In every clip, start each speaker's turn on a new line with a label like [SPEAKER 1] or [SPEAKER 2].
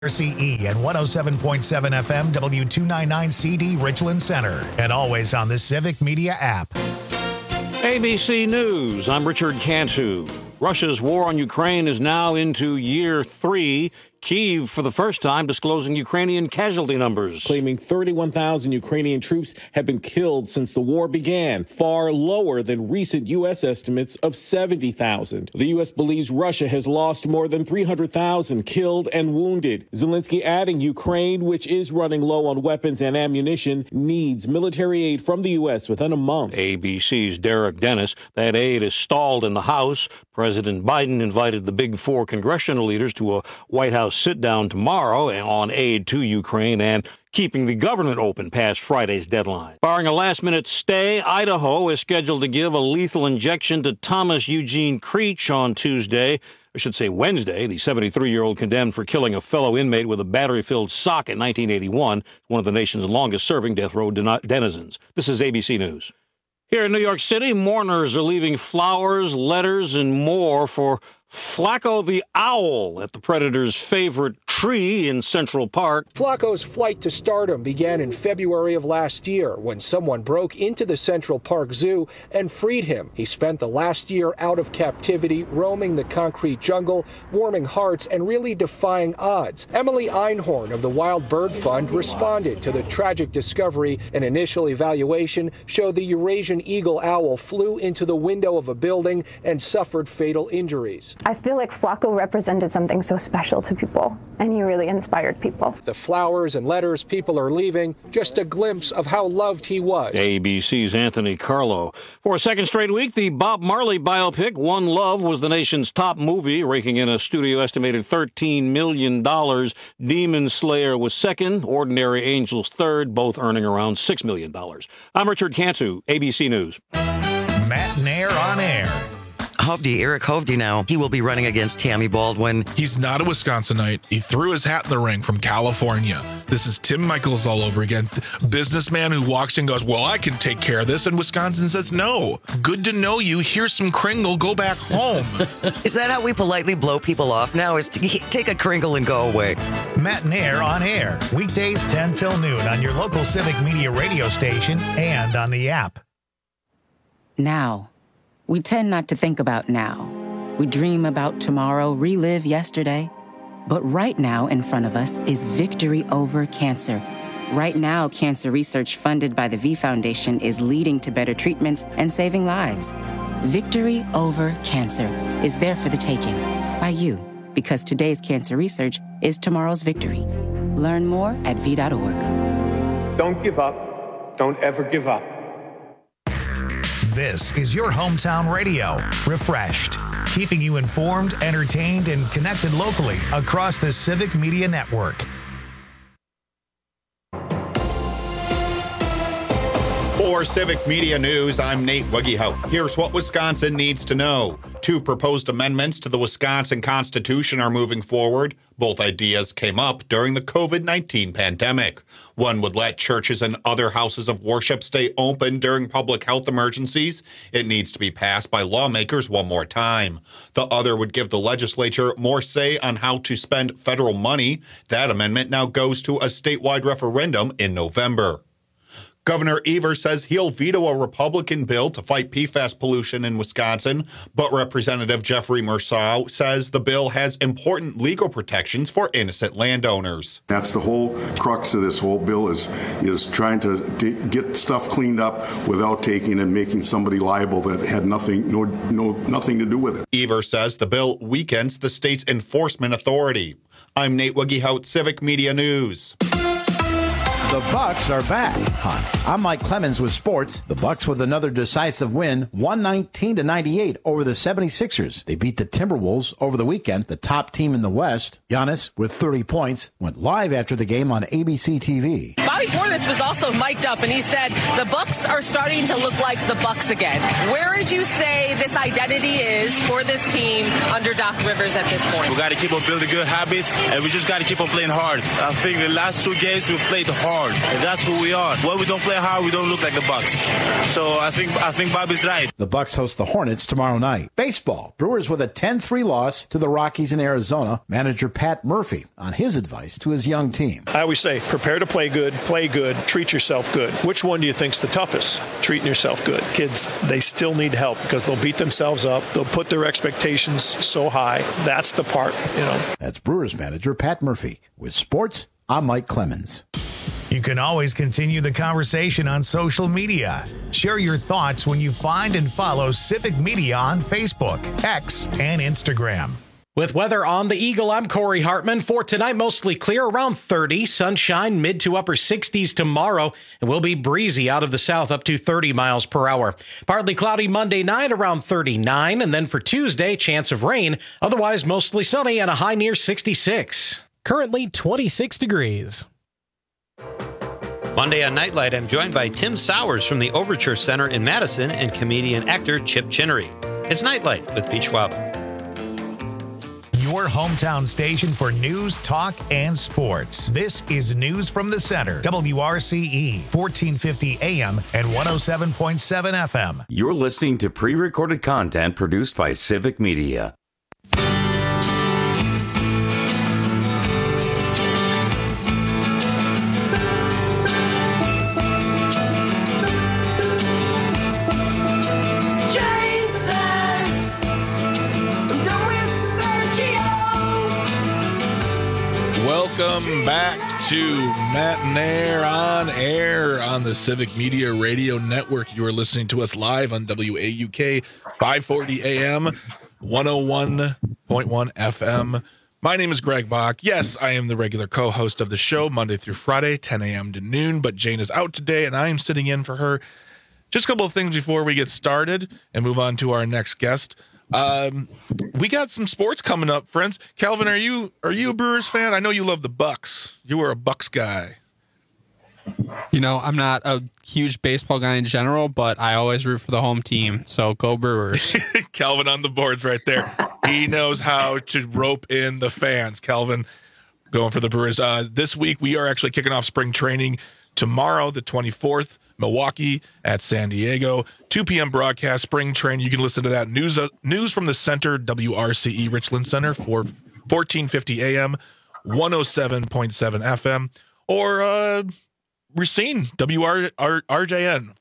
[SPEAKER 1] CE and 107.7 FM W299CD Richland Center, and always on the Civic Media app.
[SPEAKER 2] ABC News, I'm Richard Cantu. Russia's war on Ukraine is now into year 3. Kyiv, for the first time, disclosing Ukrainian casualty numbers.
[SPEAKER 3] Claiming 31,000 Ukrainian troops have been killed since the war began, far lower than recent U.S. estimates of 70,000. The U.S. believes Russia has lost more than 300,000 killed and wounded. Zelensky adding Ukraine, which is running low on weapons and ammunition, needs military aid from the U.S. within a month.
[SPEAKER 2] ABC's Derek Dennis. That aid is stalled in the House. President Biden invited the big 4 congressional leaders to a White House sit-down tomorrow on aid to Ukraine and keeping the government open past Friday's deadline. Barring a last-minute stay, Idaho is scheduled to give a lethal injection to Thomas Eugene Creech on Wednesday. The 73-year-old condemned for killing a fellow inmate with a battery-filled sock in 1981, one of the nation's longest-serving death row denizens. This is ABC News. Here in New York City, mourners are leaving flowers, letters, and more for Flacco the owl at the Predators' favorite tree in Central Park.
[SPEAKER 4] Flacco's flight to stardom began in February of last year when someone broke into the Central Park Zoo and freed him. He spent the last year out of captivity, roaming the concrete jungle, warming hearts, and really defying odds. Emily Einhorn of the Wild Bird Fund responded to the tragic discovery. An initial evaluation showed the Eurasian eagle owl flew into the window of a building and suffered fatal injuries.
[SPEAKER 5] I feel like Flacco represented something so special to people, and he really inspired people.
[SPEAKER 4] The flowers and letters people are leaving, just a glimpse of how loved he was.
[SPEAKER 2] ABC's Anthony Carlo. For a second straight week, the Bob Marley biopic, One Love, was the nation's top movie, raking in a studio-estimated $13 million. Demon Slayer was second, Ordinary Angels third, both earning around $6 million. I'm Richard Cantu, ABC News.
[SPEAKER 1] Matt Nair on air.
[SPEAKER 6] Eric Hovde now. He will be running against Tammy Baldwin.
[SPEAKER 7] He's not a Wisconsinite. He threw his hat in the ring from California. This is Tim Michaels all over again. Businessman who walks in and goes, well, I can take care of this. And Wisconsin says, no. Good to know you. Here's some Kringle. Go back home.
[SPEAKER 6] Is that how we politely blow people off now? Is to take a Kringle and go away?
[SPEAKER 1] Matt Nair on air. Weekdays 10 till noon on your local Civic Media radio station and on the app.
[SPEAKER 8] Now. We tend not to think about now. We dream about tomorrow, relive yesterday. But right now in front of us is victory over cancer. Right now, cancer research funded by the V Foundation is leading to better treatments and saving lives. Victory over cancer is there for the taking by you, because today's cancer research is tomorrow's victory. Learn more at V.org.
[SPEAKER 9] Don't give up. Don't ever give up.
[SPEAKER 1] This is your hometown radio, refreshed, keeping you informed, entertained, and connected locally across the Civic Media Network.
[SPEAKER 10] For Civic Media News, I'm Nate Wuggyhout. Here's what Wisconsin needs to know. 2 proposed amendments to the Wisconsin Constitution are moving forward. Both ideas came up during the COVID-19 pandemic. One would let churches and other houses of worship stay open during public health emergencies. It needs to be passed by lawmakers one more time. The other would give the legislature more say on how to spend federal money. That amendment now goes to a statewide referendum in November. Governor Evers says he'll veto a Republican bill to fight PFAS pollution in Wisconsin, but Representative Jeffrey Merceau says the bill has important legal protections for innocent landowners.
[SPEAKER 11] That's the whole crux of this whole bill is trying to get stuff cleaned up without taking and making somebody liable that had nothing to do with it. Evers says the bill weakens the state's enforcement authority. I'm Nate Wuggyhout, Civic Media News.
[SPEAKER 12] The Bucks are back. Hi, I'm Mike Clemens with sports. The Bucks with another decisive win, 119-98 over the 76ers. They beat the Timberwolves over the weekend, the top team in the West. Giannis, with 30 points, went live after the game on ABC TV.
[SPEAKER 13] Bobby Portis was also mic'd up, and he said, the Bucks are starting to look like the Bucks again. Where would you say this identity is for this team under Doc Rivers at this point?
[SPEAKER 14] We got to keep on building good habits, and we just got to keep on playing hard. I think the last 2 games we've played hard. hard. And that's who we are. When we don't play hard, we don't look like the Bucks. So I think Bobby's right.
[SPEAKER 12] The Bucks host the Hornets tomorrow night. Baseball. Brewers with a 10-3 loss to the Rockies in Arizona. Manager Pat Murphy on his advice to his young team.
[SPEAKER 15] I always say, prepare to play good, treat yourself good. Which one do you think's the toughest? Treating yourself good. Kids, they still need help because they'll beat themselves up. They'll put their expectations so high. That's the part,
[SPEAKER 12] That's Brewers manager Pat Murphy. With sports, I'm Mike Clemens.
[SPEAKER 1] You can always continue the conversation on social media. Share your thoughts when you find and follow Civic Media on Facebook, X, and Instagram.
[SPEAKER 16] With weather on the Eagle, I'm Corey Hartman. For tonight, mostly clear, around 30. Sunshine, mid to upper 60s tomorrow. It will be breezy out of the south, up to 30 miles per hour. Partly cloudy Monday night, around 39. And then for Tuesday, chance of rain. Otherwise, mostly sunny and a high near 66.
[SPEAKER 17] Currently 26 degrees.
[SPEAKER 18] Monday on Nightlight, I'm joined by Tim Sowers from the Overture Center in Madison and comedian actor Chip Chinnery. It's Nightlight with Pete Schwab.
[SPEAKER 1] Your hometown station for news, talk, and sports. This is News from the Center. WRCE, 1450 AM and 107.7 FM.
[SPEAKER 19] You're listening to pre-recorded content produced by Civic Media.
[SPEAKER 7] Welcome back to Matt and Air on Air on the Civic Media Radio Network. You are listening to us live on WAUK 540 AM, 101.1 FM. My name is Greg Bach. Yes, I am the regular co-host of the show Monday through Friday, 10 a.m. to noon, but Jane is out today and I am sitting in for her. Just a couple of things before we get started and move on to our next guest. We got some sports coming up, friends. Calvin, are you a Brewers fan? I know you love the Bucks. You were a Bucks guy.
[SPEAKER 20] I'm not a huge baseball guy in general, but I always root for the home team. So go Brewers.
[SPEAKER 7] Calvin on the boards right there. He knows how to rope in the fans. Calvin going for the Brewers. This week we are actually kicking off spring training tomorrow, the 24th. Milwaukee at San Diego, 2 p.m. broadcast, spring training. You can listen to that news from the center, WRCE Richland Center, for 1450 AM, 107.7 FM, or Racine, WRJN,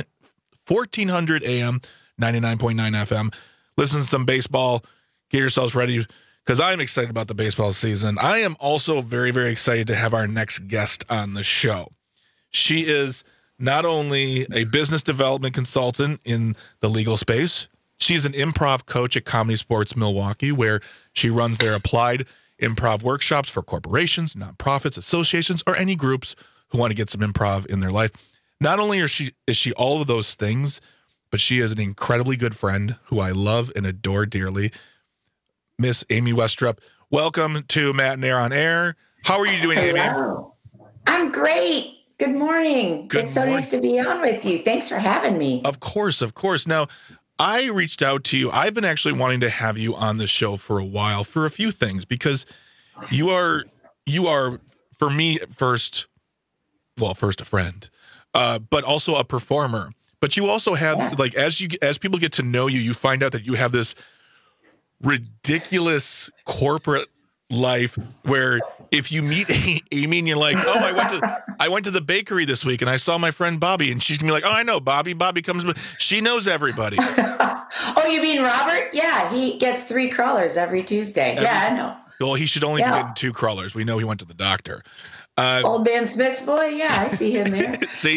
[SPEAKER 7] 1400 AM, 99.9 FM. Listen to some baseball. Get yourselves ready, because I'm excited about the baseball season. I am also very, very excited to have our next guest on the show. She is not only a business development consultant in the legal space, she's an improv coach at Comedy Sports Milwaukee, where she runs their applied improv workshops for corporations, nonprofits, associations, or any groups who want to get some improv in their life. Not only is she all of those things, but she is an incredibly good friend who I love and adore dearly. Miss Amy Westrup, welcome to Matt and Air on Air. How are you doing,
[SPEAKER 21] Hello. Amy? I'm great. Good morning. It's so nice to be on with you. Thanks for having me.
[SPEAKER 7] Of course, of course. Now, I reached out to you. I've been actually wanting to have you on the show for a while for a few things, because you are for me first a friend, but also a performer. But you also have as people get to know you, you find out that you have this ridiculous corporate life where if you meet Amy and you're like, oh, I went to the bakery this week and I saw my friend Bobby, and she's gonna be like, oh, I know Bobby. Bobby comes, she knows everybody.
[SPEAKER 21] Oh, you mean Robert? Yeah, he gets 3 crawlers every Tuesday. I know. Well,
[SPEAKER 7] he should only be getting 2 crawlers. We know he went to the doctor.
[SPEAKER 21] Old man Smith's boy. Yeah, I see him there.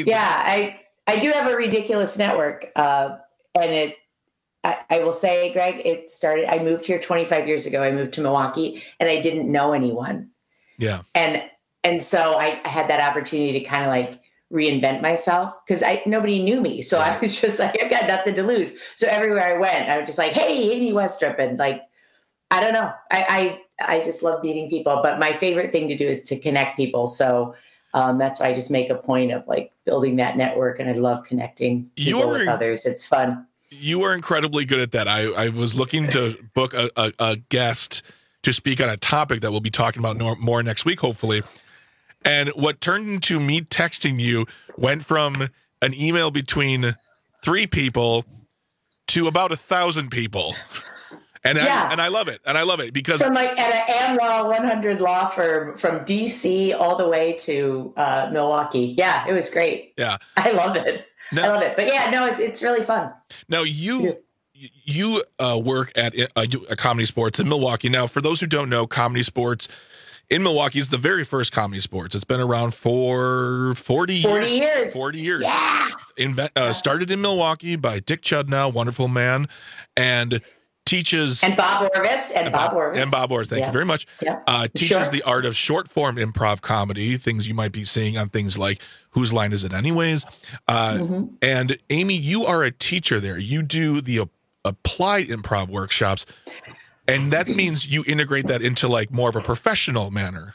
[SPEAKER 21] I do have a ridiculous network, and I will say, Greg, I moved here 25 years ago. I moved to Milwaukee and I didn't know anyone.
[SPEAKER 7] Yeah.
[SPEAKER 21] And so I had that opportunity to kind of like reinvent myself, because nobody knew me. So I was just like, I've got nothing to lose. So everywhere I went, I was just like, hey, Amy Westrup. And like, I don't know. I just love meeting people, but my favorite thing to do is to connect people. So that's why I just make a point of like building that network, and I love connecting people with others. It's fun.
[SPEAKER 7] You are incredibly good at that. I was looking to book a guest to speak on a topic that we'll be talking about more next week, hopefully. And what turned into me texting you went from an email between 3 people to about 1,000 people. And I love it. And I love it because
[SPEAKER 21] from like at an AmLaw 100 law firm from DC all the way to Milwaukee. Yeah, it was great.
[SPEAKER 7] Yeah.
[SPEAKER 21] I love it. I love it. But yeah, no, it's really fun.
[SPEAKER 7] Now you work at Comedy Sports in Milwaukee. Now, for those who don't know, Comedy Sports in Milwaukee is the very first Comedy Sports. It's been around for 40 years. 40 years.
[SPEAKER 21] Yeah.
[SPEAKER 7] Started in Milwaukee by Dick Chudnow, wonderful man, and teaches
[SPEAKER 21] Bob Orvis.
[SPEAKER 7] Thank you very much.
[SPEAKER 21] Yeah.
[SPEAKER 7] Teaches the art of short form improv comedy, things you might be seeing on things like Whose Line Is It Anyways? And Amy, you are a teacher there. You do the applied improv workshops, and that means you integrate that into like more of a professional manner.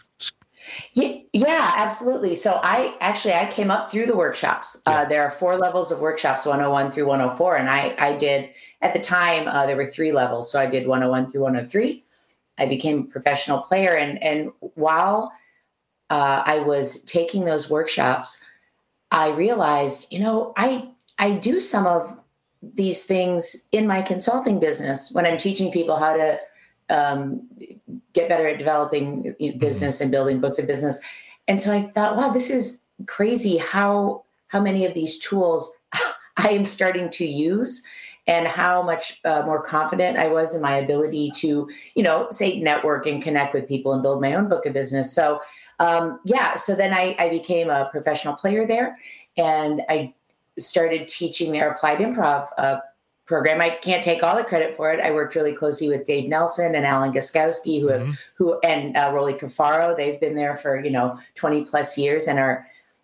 [SPEAKER 21] Yeah, absolutely. So I came up through the workshops. There are 4 levels of workshops, 101 through 104. And I did, at the time, there were 3 levels. So I did 101 through 103. I became a professional player. And while I was taking those workshops, I realized, I do some of these things in my consulting business when I'm teaching people how to get better at developing business and building books of business. And so I thought, wow, this is crazy how many of these tools I am starting to use and how much more confident I was in my ability to, say network and connect with people and build my own book of business. So so then I became a professional player there, and I started teaching their applied improv program. I can't take all the credit for it. I worked really closely with Dave Nelson and Alan Gaskowski, and Rolly Cafaro. They've been there for 20 plus years, and are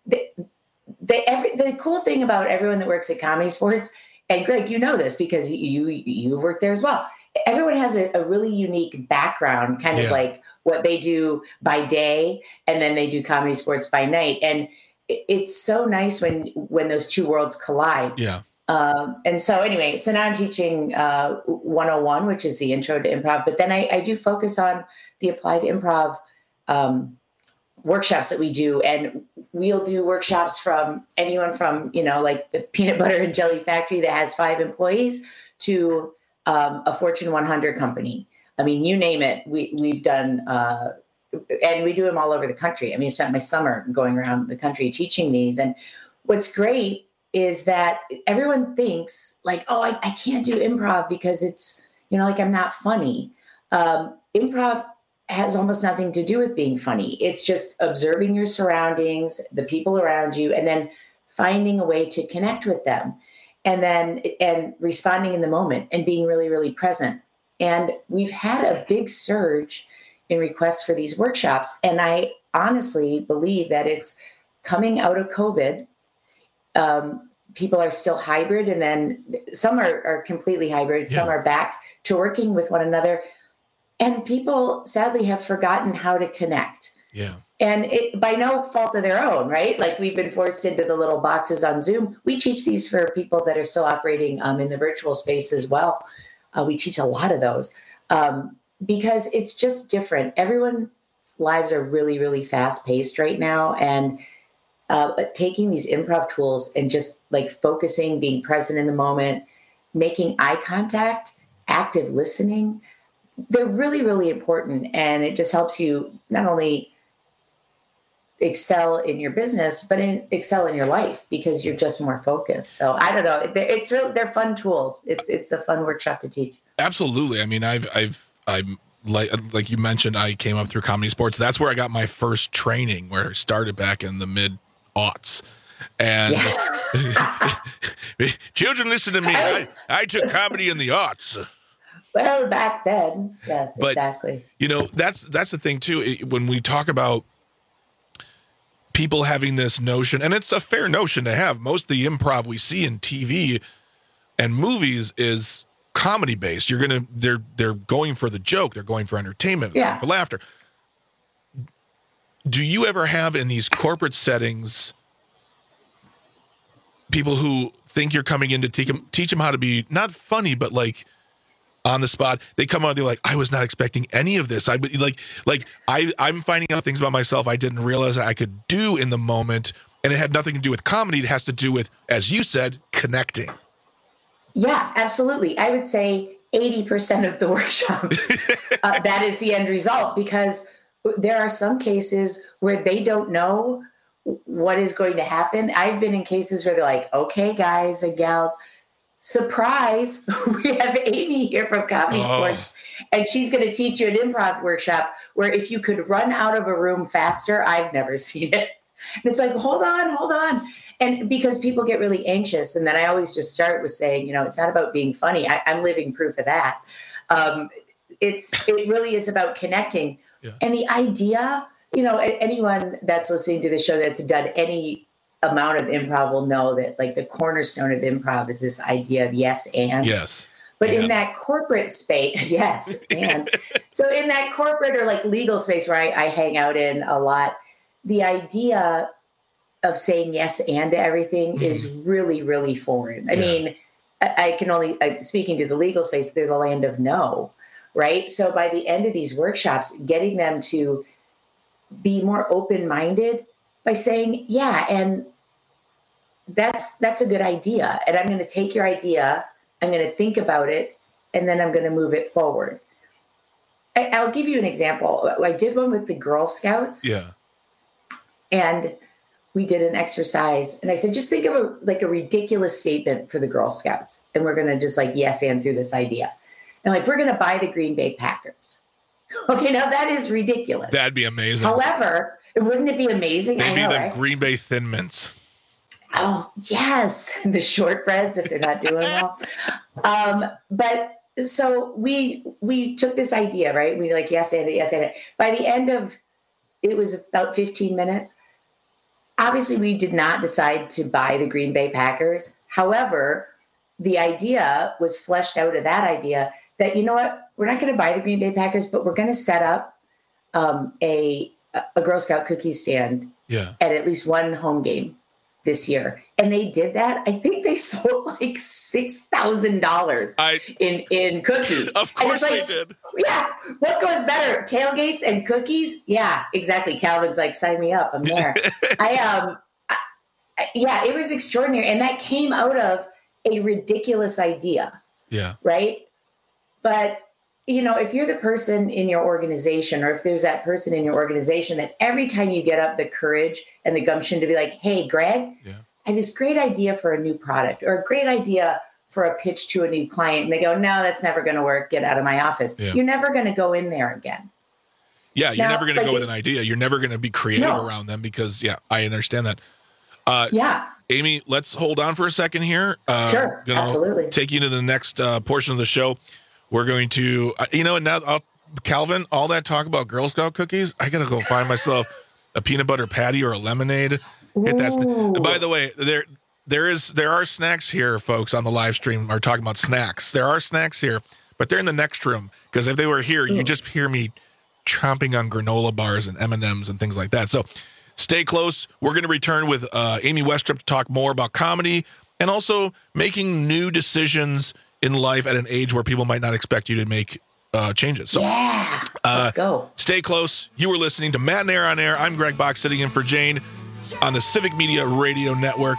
[SPEAKER 21] the cool thing about everyone that works at Comedy Sports. And Greg, you know this because you worked there as well. Everyone has a really unique background, kind of like what they do by day, and then they do Comedy Sports by night. And it's so nice when those 2 worlds collide.
[SPEAKER 7] Yeah.
[SPEAKER 21] And so anyway, so now I'm teaching 101, which is the intro to improv. But then I do focus on the applied improv workshops that we do. And we'll do workshops from anyone from, like the peanut butter and jelly factory that has 5 employees to a Fortune 100 company. I mean, you name it, we've done, and we do them all over the country. I mean, I spent my summer going around the country teaching these. And what's great is that everyone thinks like, oh, I can't do improv because it's, like I'm not funny. Improv has almost nothing to do with being funny. It's just observing your surroundings, the people around you, and then finding a way to connect with them and responding in the moment and being really, really present. And we've had a big surge in requests for these workshops. And I honestly believe that it's coming out of COVID. People are still hybrid, and then some are completely hybrid. Some are back to working with one another. And people sadly have forgotten how to connect.
[SPEAKER 7] Yeah.
[SPEAKER 21] And it by no fault of their own, right? Like we've been forced into the little boxes on Zoom. We teach these for people that are still operating in the virtual space as well. We teach a lot of those because it's just different. Everyone's lives are really, really fast paced right now. And taking these improv tools and just like focusing, being present in the moment, making eye contact, active listening, they're really, really important. And it just helps you not only excel in your business, but excel in your life because you're just more focused. So I don't know. It's really, they're fun tools. It's a fun workshop to teach.
[SPEAKER 7] Absolutely. I mean, I'm like you mentioned, I came up through Comedy Sports. That's where I got my first training, where I started back in the mid-aughts. And children, listen to me. I took comedy in the aughts.
[SPEAKER 21] Well, back then, yes,
[SPEAKER 7] but,
[SPEAKER 21] exactly.
[SPEAKER 7] That's the thing too. When we talk about people having this notion, and it's a fair notion to have. Most of the improv we see in TV and movies is comedy based. They're going for the joke. They're going for entertainment.
[SPEAKER 21] Yeah.
[SPEAKER 7] For laughter. Do you ever have in these corporate settings people who think you're coming in to teach them how to be not funny, but like on the spot. They come out, they're like, I was not expecting any of this. I'm finding out things about myself I didn't realize I could do in the moment. And it had nothing to do with comedy. It has to do with, as you said, connecting.
[SPEAKER 21] Yeah, absolutely. I would say 80% of the workshops, that is the end result, because there are some cases where they don't know what is going to happen. I've been in cases where they're like, okay, guys and gals, surprise, we have Amy here from Comedy Sports, and she's going to teach you an improv workshop where if you could run out of a room faster, I've never seen it. And it's like, hold on. And because people get really anxious. And then I always just start with saying, it's not about being funny. I'm living proof of that. It really is about connecting. Yeah. And the idea, anyone that's listening to the show that's done any amount of improv will know that like the cornerstone of improv is this idea of yes and.
[SPEAKER 7] Yes.
[SPEAKER 21] But in that corporate space, yes. And so in that corporate or like legal space where I hang out in a lot, the idea of saying yes and to everything is really, really foreign. I mean, I'm speaking to the legal space, they're the land of no, right? So by the end of these workshops, getting them to be more open-minded by saying, yeah, and that's a good idea. And I'm going to take your idea, I'm going to think about it, and then I'm going to move it forward. I'll give you an example. I did one with the Girl Scouts. Yeah. And we did an exercise, and I said, just think of a ridiculous statement for the Girl Scouts. And we're going to just yes and through this idea. And we're going to buy the Green Bay Packers. Okay, now that is ridiculous.
[SPEAKER 7] That'd be amazing.
[SPEAKER 21] However, wouldn't it be amazing?
[SPEAKER 7] Maybe
[SPEAKER 21] I know,
[SPEAKER 7] the
[SPEAKER 21] right?
[SPEAKER 7] Green Bay Thin Mints.
[SPEAKER 21] Oh, yes. The shortbreads, if they're not doing well. But so we took this idea, right? We yes and it. By the end of, it was about 15 minutes. Obviously, we did not decide to buy the Green Bay Packers. However, the idea was fleshed out of that idea that, you know what, we're not going to buy the Green Bay Packers, but we're going to set up a Girl Scout cookie stand at least one home game this year. And they did that. I think they sold $6,000 in cookies.
[SPEAKER 7] Of course they did.
[SPEAKER 21] Yeah. What goes better? Tailgates and cookies? Yeah, exactly. Calvin's like, sign me up. I'm there. It was extraordinary. And that came out of a ridiculous idea.
[SPEAKER 7] Yeah.
[SPEAKER 21] Right. But, if you're the person in your organization, or if there's that person in your organization that every time you get up the courage and the gumption to be like, hey, Greg, I have this great idea for a new product or a great idea for a pitch to a new client. And they go, no, that's never going to work. Get out of my office. Yeah. You're never going to go in there again.
[SPEAKER 7] Yeah, you're never going to go with an idea. You're never going to be creative around them because, I understand that. Amy, let's hold on for a second here.
[SPEAKER 21] Sure, absolutely.
[SPEAKER 7] Take you to the next portion of the show. We're going to, Calvin, all that talk about Girl Scout cookies, I got to go find myself a peanut butter patty or a lemonade. Hit that. By the way, there are snacks here, folks, on the live stream are talking about snacks. There are snacks here, but they're in the next room because if they were here, you just hear me chomping on granola bars and M&Ms and things like that. So stay close. We're going to return with Amy Westrup to talk more about comedy and also making new decisions in life at an age where people might not expect you to make changes. So
[SPEAKER 21] let's go.
[SPEAKER 7] Stay close. You were listening to Matt and Air on Air. I'm Greg Bach sitting in for Jane on the Civic Media Radio Network.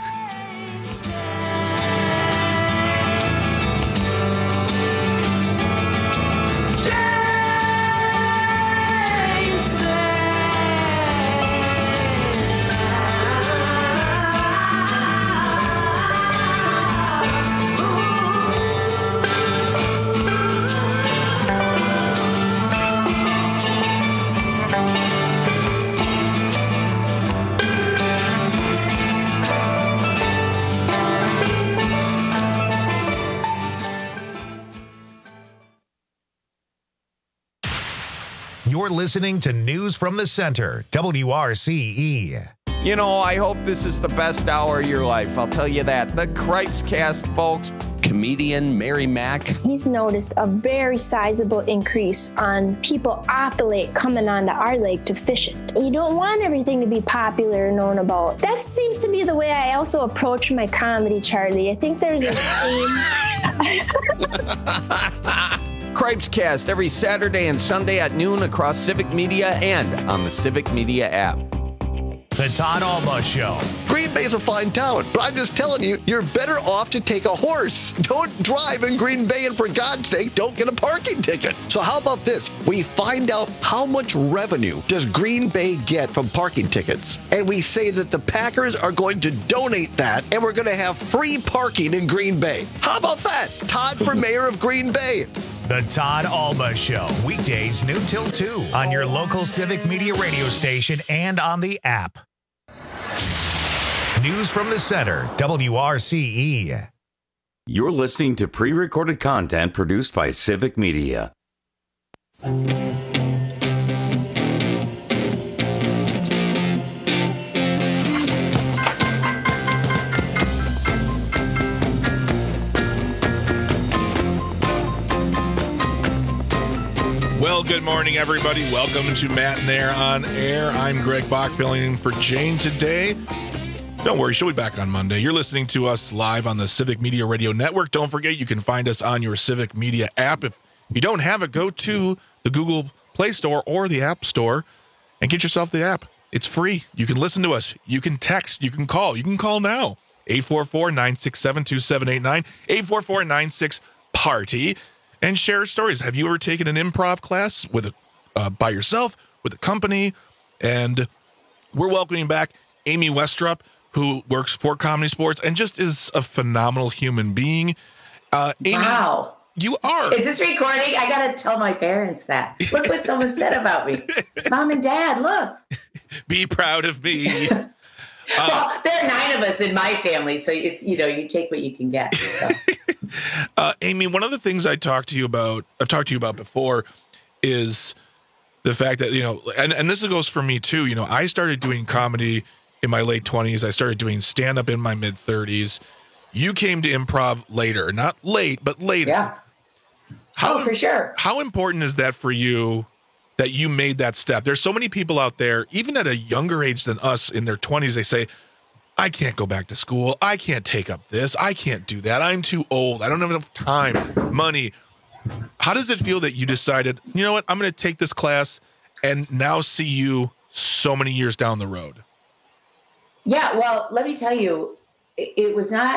[SPEAKER 1] You're listening to News from the Center, WRCE.
[SPEAKER 3] I hope this is the best hour of your life. I'll tell you that. The Cripes Cast, folks.
[SPEAKER 22] Comedian Mary Mack.
[SPEAKER 23] He's noticed a very sizable increase on people off the lake coming onto our lake to fish it. You don't want everything to be popular and known about. That seems to be the way I also approach my comedy, Charlie. I think there's a theme.
[SPEAKER 3] Cripescast every Saturday and Sunday at noon across Civic Media and on the Civic Media app.
[SPEAKER 1] The Todd Alba Show.
[SPEAKER 2] Green Bay's a fine town, but I'm just telling you, you're better off to take a horse. Don't drive in Green Bay, and for God's sake, don't get a parking ticket. So how about this? We find out how much revenue does Green Bay get from parking tickets, and we say that the Packers are going to donate that, and we're going to have free parking in Green Bay. How about that? Todd for mayor of Green Bay.
[SPEAKER 1] The Todd Alba Show. Weekdays noon till 2 on your local Civic Media radio station and on the app. News from the Center, WRCE.
[SPEAKER 19] You're listening to pre-recorded content produced by Civic Media.
[SPEAKER 7] Well, good morning, everybody. Welcome to Matt and Air on Air. I'm Greg Bach, filling in for Jane today. Don't worry, she'll be back on Monday. You're listening to us live on the Civic Media Radio Network. Don't forget, you can find us on your Civic Media app. If you don't have it, go to the Google Play Store or the App Store and get yourself the app. It's free. You can listen to us. You can text. You can call. You can call now. 844-967-2789, 844-96-PARTY, and share stories. Have you ever taken an improv class with by yourself, with a company? And we're welcoming back Amy Westrup, who works for Comedy Sports and just is a phenomenal human being. Amy,
[SPEAKER 21] wow.
[SPEAKER 7] You are.
[SPEAKER 21] Is this recording? I got to tell my parents that. Look what someone said about me. Mom and Dad, look.
[SPEAKER 7] Be proud of me.
[SPEAKER 21] Well, there are 9 of us in my family, so it's, you take what you can get. So.
[SPEAKER 7] Amy, one of the things I've talked to you about before is the fact that, and this goes for me too. I started doing comedy in my late 20s. I started doing stand-up in my mid-30s. You came to improv later. Not late, but later.
[SPEAKER 21] Yeah. For sure.
[SPEAKER 7] How important is that for you that you made that step? There's so many people out there, even at a younger age than us, in their 20s, they say, I can't go back to school. I can't take up this. I can't do that. I'm too old. I don't have enough time, money. How does it feel that you decided, you know what, I'm going to take this class and now see you so many years down the road?
[SPEAKER 21] Yeah, well, let me tell you, it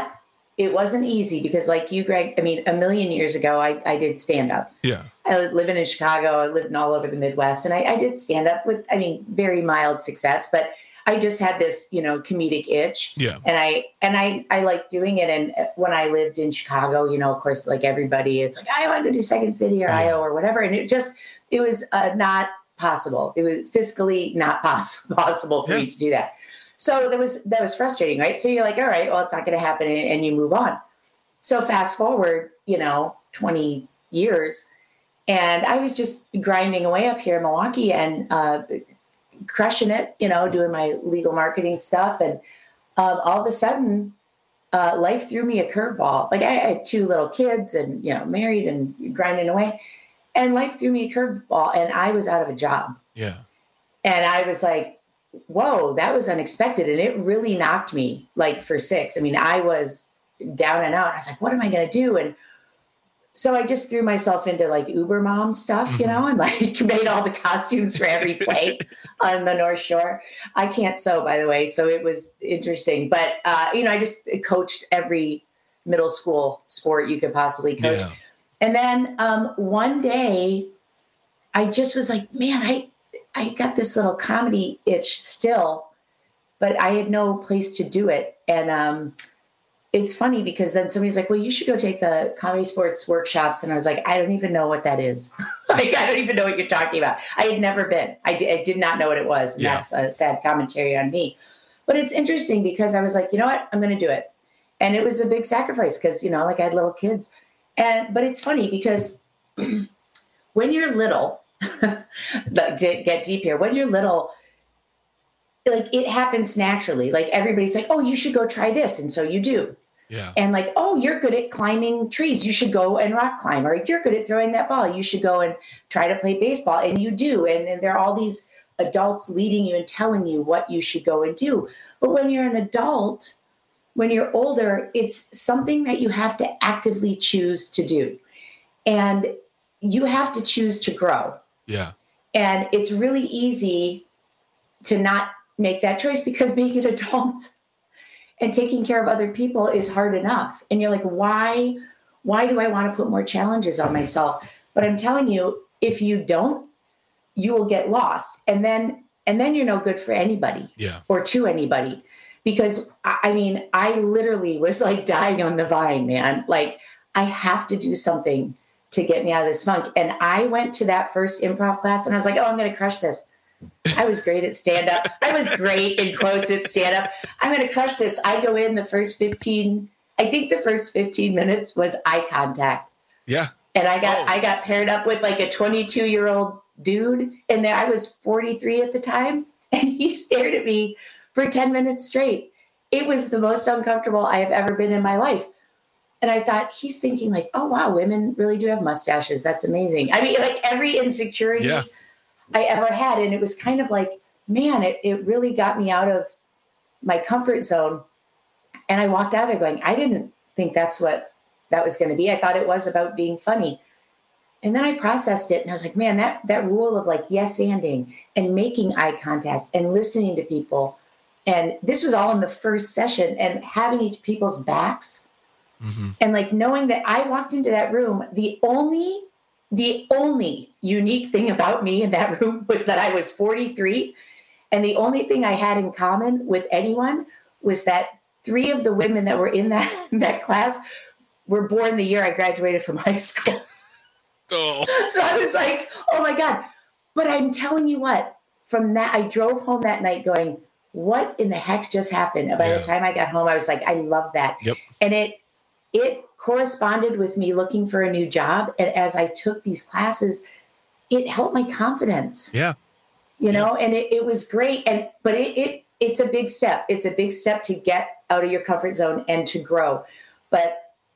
[SPEAKER 21] wasn't easy because like you, Greg, a million years ago, I did stand up.
[SPEAKER 7] Yeah.
[SPEAKER 21] I lived in Chicago. I lived all over the Midwest, and I did stand up with, very mild success, but I just had this, comedic itch.
[SPEAKER 7] Yeah.
[SPEAKER 21] And I liked doing it. And when I lived in Chicago, of course, like everybody, it's like, I want to do Second City or IO or whatever. And it was not possible. It was fiscally not possible for me to do that. So that was frustrating, right? So you're like, all right, well, it's not going to happen, and you move on. So fast forward, 20 years, and I was just grinding away up here in Milwaukee and crushing it, doing my legal marketing stuff, and all of a sudden, life threw me a curveball. Like I had 2 little kids, and married and grinding away, and life threw me a curveball, and I was out of a job.
[SPEAKER 7] Yeah,
[SPEAKER 21] and I was like, whoa, that was unexpected. And it really knocked me like for 6. I was down and out. I was like, what am I going to do? And so I just threw myself into like Uber mom stuff, and like made all the costumes for every play on the North Shore. I can't sew, by the way. So it was interesting, but I just coached every middle school sport you could possibly coach. Yeah. And then one day I just was like, man, I got this little comedy itch still, but I had no place to do it. And it's funny because then somebody's like, well, you should go take the Comedy Sports workshops. And I was like, I don't even know what that is. I don't even know what you're talking about. I had never been. I did not know what it was. And that's a sad commentary on me. But it's interesting because I was like, you know what? I'm going to do it. And it was a big sacrifice because, I had little kids. But it's funny because when you're little, to get deep here, when you're little, like it happens naturally. Like everybody's like, oh, you should go try this. And so you do.
[SPEAKER 7] Yeah.
[SPEAKER 21] And like, oh, you're good at climbing trees. You should go and rock climb. Or you're good at throwing that ball. You should go and try to play baseball. And you do. And there are all these adults leading you and telling you what you should go and do. But when you're an adult, when you're older, it's something that you have to actively choose to do. And you have to choose to grow.
[SPEAKER 7] Yeah.
[SPEAKER 21] And it's really easy to not make that choice because being an adult and taking care of other people is hard enough. And you're like, why do I want to put more challenges on myself? But I'm telling you, if you don't, you will get lost. And then you're no good for anybody or to anybody. Because I mean, I literally was like dying on the vine, man. Like, I have to do something to get me out of this funk. And I went to that first improv class and I was like, oh, I'm going to crush this. I was great at stand-up. I was great in quotes at stand-up. I'm going to crush this. I go in the first 15 minutes was eye contact.
[SPEAKER 7] Yeah.
[SPEAKER 21] And I got paired up with like a 22-year-old dude. And I was 43 at the time. And he stared at me for 10 minutes straight. It was the most uncomfortable I have ever been in my life. And I thought, he's thinking like, oh, wow, women really do have mustaches. That's amazing. I mean, like every insecurity I ever had. And it was kind of like, man, it really got me out of my comfort zone. And I walked out there going, I didn't think that's what that was going to be. I thought it was about being funny. And then I processed it and I was like, man, that rule of like yes-anding and making eye contact and listening to people. And this was all in the first session and having each people's backs. Mm-hmm. And like knowing that I walked into that room, the only unique thing about me in that room was that I was 43. And the only thing I had in common with anyone was that 3 of the women that were in that class were born the year I graduated from high school.
[SPEAKER 7] Oh.
[SPEAKER 21] So I was like, oh my God. But I'm telling you what, from that, I drove home that night going, what in the heck just happened? And by the time I got home, I was like, I love that.
[SPEAKER 7] Yep.
[SPEAKER 21] And it corresponded with me looking for a new job. And as I took these classes, it helped my confidence.
[SPEAKER 7] Yeah.
[SPEAKER 21] You know, and it was great. But it's a big step. It's a big step to get out of your comfort zone and to grow. But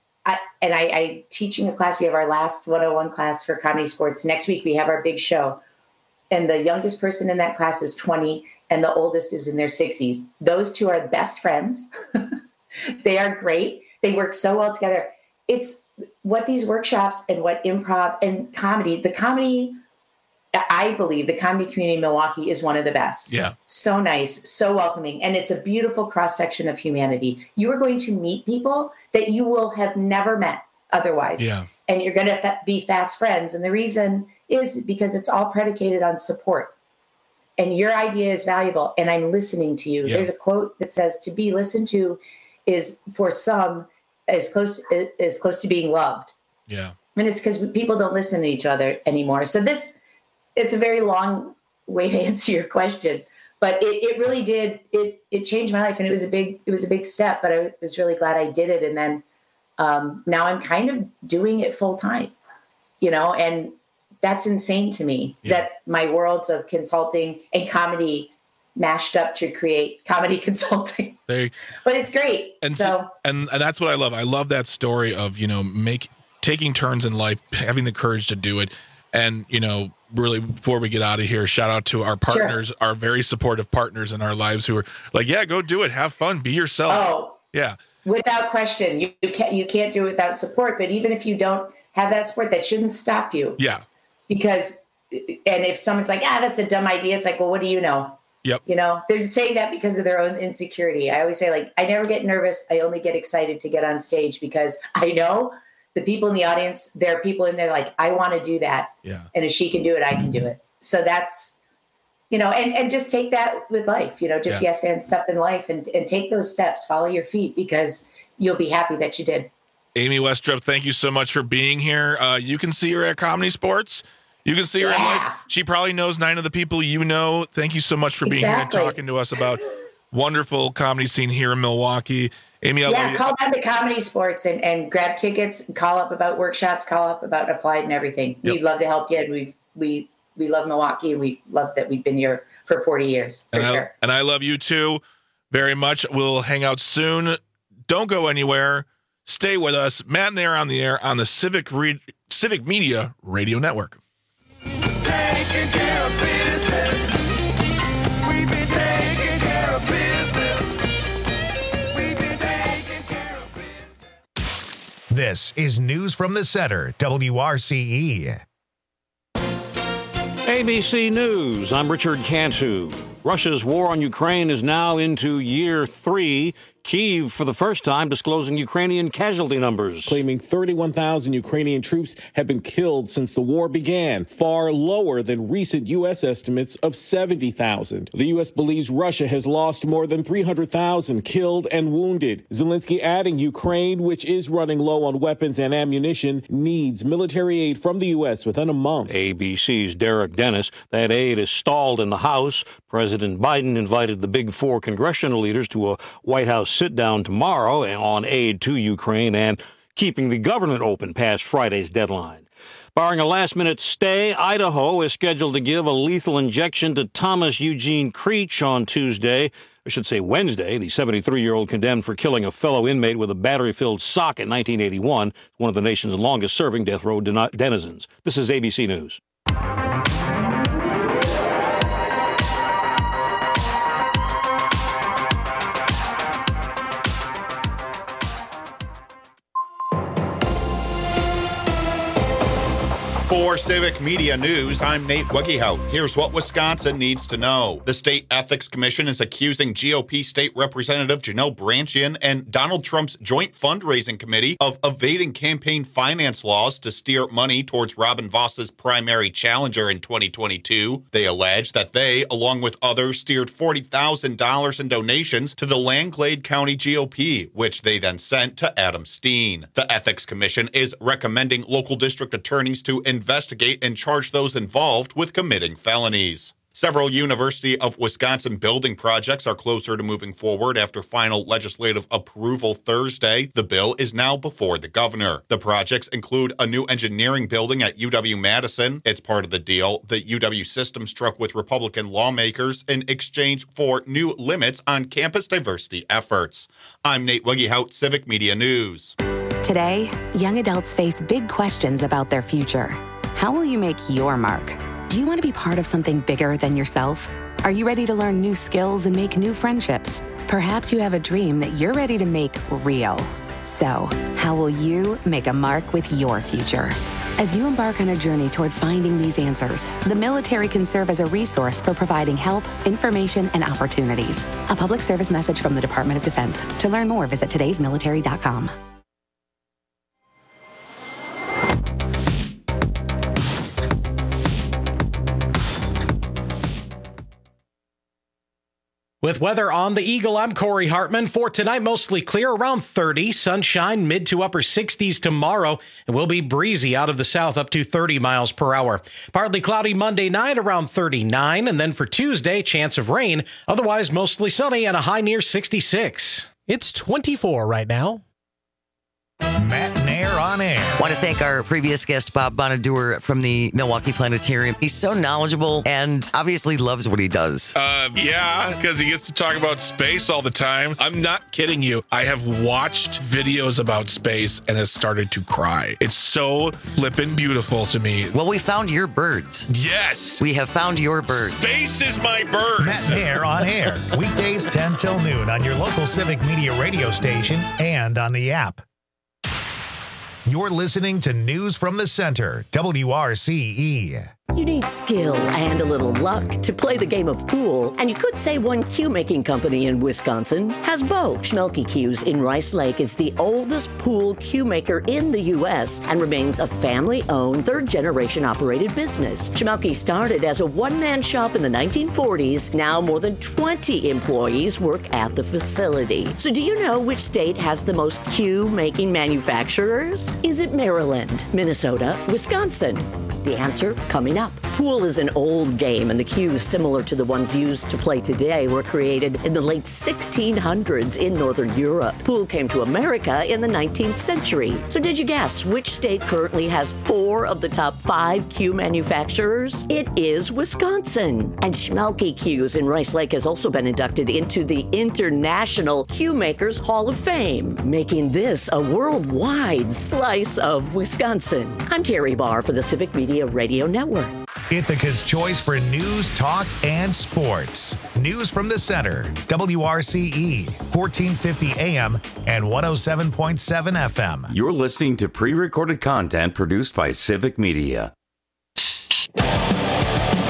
[SPEAKER 21] I teaching a class. We have our last 101 class for Comedy Sports. Next week, we have our big show. And the youngest person in that class is 20 and the oldest is in their 60s. Those 2 are best friends. They are great. They work so well together. It's what these workshops and what improv and comedy, I believe the comedy community in Milwaukee is one of the best.
[SPEAKER 7] Yeah.
[SPEAKER 21] So nice, so welcoming. And it's a beautiful cross-section of humanity. You are going to meet people that you will have never met otherwise.
[SPEAKER 7] Yeah.
[SPEAKER 21] And you're going to be fast friends. And the reason is because it's all predicated on support. And your idea is valuable. And I'm listening to you. Yeah. There's a quote that says, to be listened to is for some as close to being loved.
[SPEAKER 7] Yeah.
[SPEAKER 21] And it's because people don't listen to each other anymore. So it's a very long way to answer your question, but it really did. It changed my life, and it was a big step, but I was really glad I did it. And then now I'm kind of doing it full time, you know, and that's insane to me that my worlds of consulting and comedy mashed up to create comedy consulting. But it's great.
[SPEAKER 7] And and that's what I love. I love that story of, you know, taking turns in life, having the courage to do it. And, you know, really, before we get out of here, shout out to our partners, our very supportive partners in our lives who are like, yeah, go do it. Have fun. Be yourself.
[SPEAKER 21] Oh,
[SPEAKER 7] yeah.
[SPEAKER 21] Without question. You can't do it without support. But even if you don't have that support, that shouldn't stop you.
[SPEAKER 7] Yeah.
[SPEAKER 21] Because, and if someone's like, that's a dumb idea. It's like, well, what do you know?
[SPEAKER 7] Yep.
[SPEAKER 21] You know, they're saying that because of their own insecurity. I always say, like, I never get nervous. I only get excited to get on stage because I know the people in the audience, there are people in there like, I want to do that.
[SPEAKER 7] Yeah.
[SPEAKER 21] And if she can do it, I can do it. So that's, you know, and just take that with life, you know, just yes and stuff in life and take those steps, follow your feet because you'll be happy that you did.
[SPEAKER 7] Amy Westrup, thank you so much for being here. You can see her at Comedy Sports. You can see her in life. She probably knows 9 of the people you know. Thank you so much for being here and talking to us about wonderful comedy scene here in Milwaukee. Amy,
[SPEAKER 21] call down to Comedy Sports and grab tickets, call up about workshops, call up about Applied and everything. Yep. We'd love to help you. And we love Milwaukee, and we love that we've been here for 40 years. For sure.
[SPEAKER 7] And I love you too very much. We'll hang out soon. Don't go anywhere. Stay with us. Matt and Aaron on the air on the Civic Media Radio Network.
[SPEAKER 4] Taking care of business. We've been taking care of business. We've been taking care of business.
[SPEAKER 1] This is News from the Center, WRCE.
[SPEAKER 5] ABC News, I'm Richard Cantu. Russia's war on Ukraine is now into year 3. Kyiv, for the first time, disclosing Ukrainian casualty numbers.
[SPEAKER 6] Claiming 31,000 Ukrainian troops have been killed since the war began, far lower than recent U.S. estimates of 70,000. The U.S. believes Russia has lost more than 300,000 killed and wounded. Zelensky adding Ukraine, which is running low on weapons and ammunition, needs military aid from the U.S. within a month.
[SPEAKER 5] ABC's Derek Dennis. That aid is stalled in the House. President Biden invited the big 4 congressional leaders to a White House sit-down tomorrow on aid to Ukraine and keeping the government open past Friday's deadline. Barring a last-minute stay, Idaho is scheduled to give a lethal injection to Thomas Eugene Creech on Wednesday. The 73-year-old condemned for killing a fellow inmate with a battery-filled sock in 1981, one of the nation's longest-serving death row denizens. This is ABC News.
[SPEAKER 10] For Civic Media News, I'm Nate Wuggehout. Here's what Wisconsin needs to know. The State Ethics Commission is accusing GOP State Representative Janelle Branchian and Donald Trump's joint fundraising committee of evading campaign finance laws to steer money towards Robin Voss's primary challenger in 2022. They allege that they, along with others, steered $40,000 in donations to the Langlade County GOP, which they then sent to Adam Steen. The Ethics Commission is recommending local district attorneys to investigate and charge those involved with committing felonies. Several University of Wisconsin building projects are closer to moving forward after final legislative approval Thursday. The bill is now before the governor. The projects include a new engineering building at UW-Madison. It's part of the deal the UW system struck with Republican lawmakers in exchange for new limits on campus diversity efforts. I'm Nate Wuggehout, Civic Media News.
[SPEAKER 8] Today, young adults face big questions about their future. How will you make your mark? Do you want to be part of something bigger than yourself? Are you ready to learn new skills and make new friendships? Perhaps you have a dream that you're ready to make real. So, how will you make a mark with your future? As you embark on a journey toward finding these answers, the military can serve as a resource for providing help, information, and opportunities. A public service message from the Department of Defense. To learn more, visit todaysmilitary.com.
[SPEAKER 16] With weather on the Eagle, I'm Corey Hartman. For tonight, mostly clear, around 30. Sunshine, mid to upper 60s tomorrow. And will be breezy out of the south up to 30 miles per hour. Partly cloudy Monday night, around 39. And then for Tuesday, chance of rain. Otherwise, mostly sunny and a high near 66.
[SPEAKER 17] It's 24 right now.
[SPEAKER 1] Matt Nair on air.
[SPEAKER 24] Want to thank our previous guest, Bob Bonaduer from the Milwaukee Planetarium. He's so knowledgeable and obviously loves what he does.
[SPEAKER 7] Yeah, because he gets to talk about space all the time. I'm not kidding you. I have watched videos about space and has started to cry. It's so flippin' beautiful to me.
[SPEAKER 24] Well, we found your birds.
[SPEAKER 7] Yes.
[SPEAKER 24] We have found your birds.
[SPEAKER 7] Space is my birds.
[SPEAKER 1] Matt Nair on air. Weekdays 10 till noon on your local Civic Media radio station and on the app. You're listening to News from the Center, WRCE.
[SPEAKER 25] You need skill and a little luck to play the game of pool, and you could say one cue-making company in Wisconsin has both. Schmelke Cues in Rice Lake is the oldest pool cue maker in the U.S. and remains a family-owned, third-generation operated business. Schmelke started as a one-man shop in the 1940s. Now more than 20 employees work at the facility. So do you know which state has the most cue-making manufacturers? Is it Maryland, Minnesota, Wisconsin? The answer coming up. Pool is an old game, and the cues similar to the ones used to play today were created in the late 1600s in Northern Europe. Pool came to America in the 19th century. So did you guess which state currently has 4 of the top 5 cue manufacturers? It is Wisconsin. And Schmelke Cues in Rice Lake has also been inducted into the International Cue Makers Hall of Fame, making this a worldwide slice of Wisconsin. I'm Terry Barr for the Civic Media Radio Network.
[SPEAKER 1] Ithaca's choice for news, talk, and sports. News from the Center, WRCE, 1450 AM and 107.7 FM.
[SPEAKER 19] You're listening to pre-recorded content produced by Civic Media.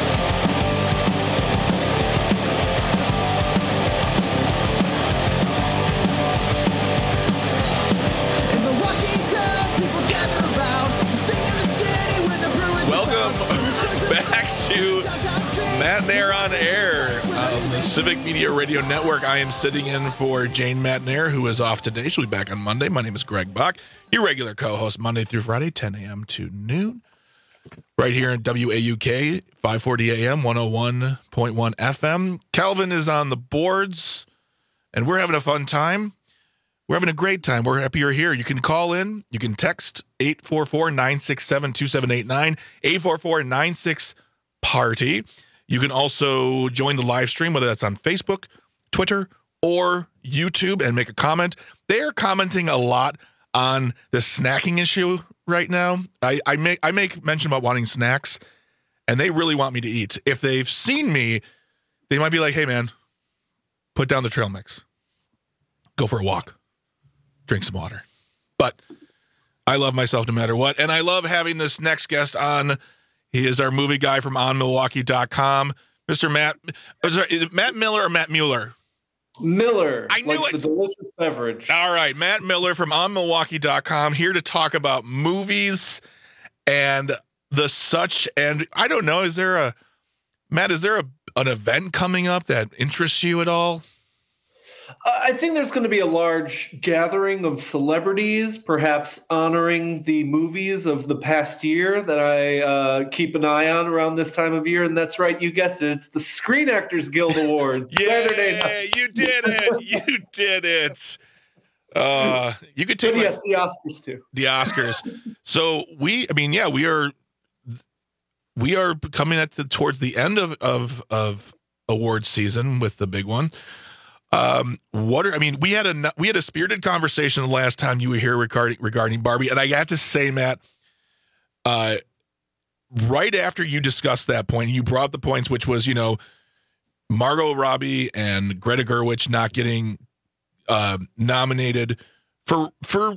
[SPEAKER 7] Civic Media Radio Network. I am sitting in for Jane Matnair, who is off today. She'll be back on Monday. My name is Greg Bach, your regular co-host, Monday through Friday, 10 a.m. to noon, right here in WAUK, 540 a.m., 101.1 FM. Calvin is on the boards, and we're having a fun time. We're having a great time. We're happy you're here. You can call in. You can text 844-967-2789, 844-96-PARTY. You can also join the live stream, whether that's on Facebook, Twitter, or YouTube, and make a comment. They are commenting a lot on the snacking issue right now. I make mention about wanting snacks, and they really want me to eat. If they've seen me, they might be like, hey, man, put down the trail mix. Go for a walk. Drink some water. But I love myself no matter what, and I love having this next guest on. He is our movie guy from OnMilwaukee.com. Mr. Matt, is it Matt Miller or Matt Mueller?
[SPEAKER 9] Miller.
[SPEAKER 7] I knew
[SPEAKER 9] like
[SPEAKER 7] it.
[SPEAKER 9] The delicious beverage.
[SPEAKER 7] All right, Matt Miller from OnMilwaukee.com, here to talk about movies and the such. And I don't know, is there an event coming up that interests you at all?
[SPEAKER 9] I think there's going to be a large gathering of celebrities, perhaps honoring the movies of the past year that I keep an eye on around this time of year. And that's right, you guessed it. It's the Screen Actors Guild Awards. Saturday night.
[SPEAKER 7] You did it. You did it. You could take
[SPEAKER 9] yes, the Oscars too.
[SPEAKER 7] The Oscars. So we are coming towards the end of awards season with the big one. We had a spirited conversation the last time you were here regarding Barbie, and I have to say, Matt, right after you discussed that point, you brought up the points, which was, Margot Robbie and Greta Gerwig not getting nominated for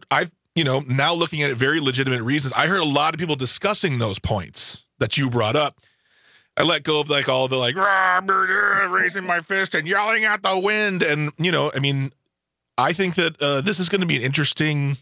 [SPEAKER 7] now looking at it, very legitimate reasons. I heard a lot of people discussing those points that you brought up. I let go of all the raising my fist and yelling at the wind. And, I think that this is going to be an interesting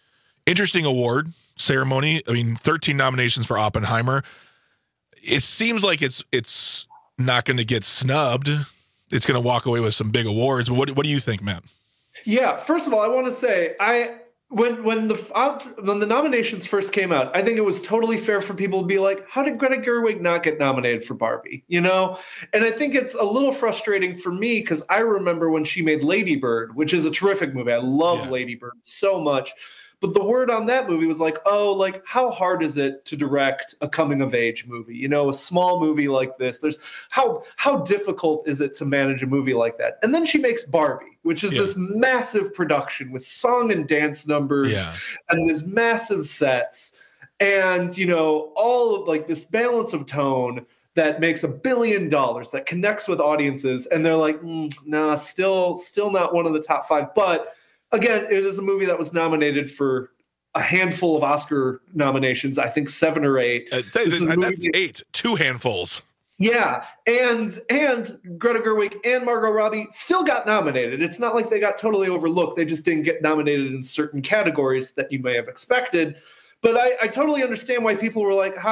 [SPEAKER 7] award ceremony. 13 nominations for Oppenheimer. It seems like it's not going to get snubbed. It's going to walk away with some big awards. What do you think, Matt?
[SPEAKER 9] Yeah, first of all, I want to say when the nominations first came out, I think it was totally fair for people to be like, how did Greta Gerwig not get nominated for Barbie? And I think it's a little frustrating for me because I remember when she made Lady Bird, which is a terrific movie. I love Lady Bird so much. But the word on that movie was how hard is it to direct a coming of age movie? A small movie like this. There's how difficult is it to manage a movie like that? And then she makes Barbie, which is this massive production with song and dance numbers and these massive sets. And, all of this balance of tone that makes $1 billion, that connects with audiences. And they're like, nah, still not one of the top 5. But again, it is a movie that was nominated for a handful of Oscar nominations, I think 7 or 8.
[SPEAKER 7] That's 8, 2 handfuls.
[SPEAKER 9] Yeah, and Greta Gerwig and Margot Robbie still got nominated. It's not like they got totally overlooked. They just didn't get nominated in certain categories that you may have expected. But I totally understand why people were like,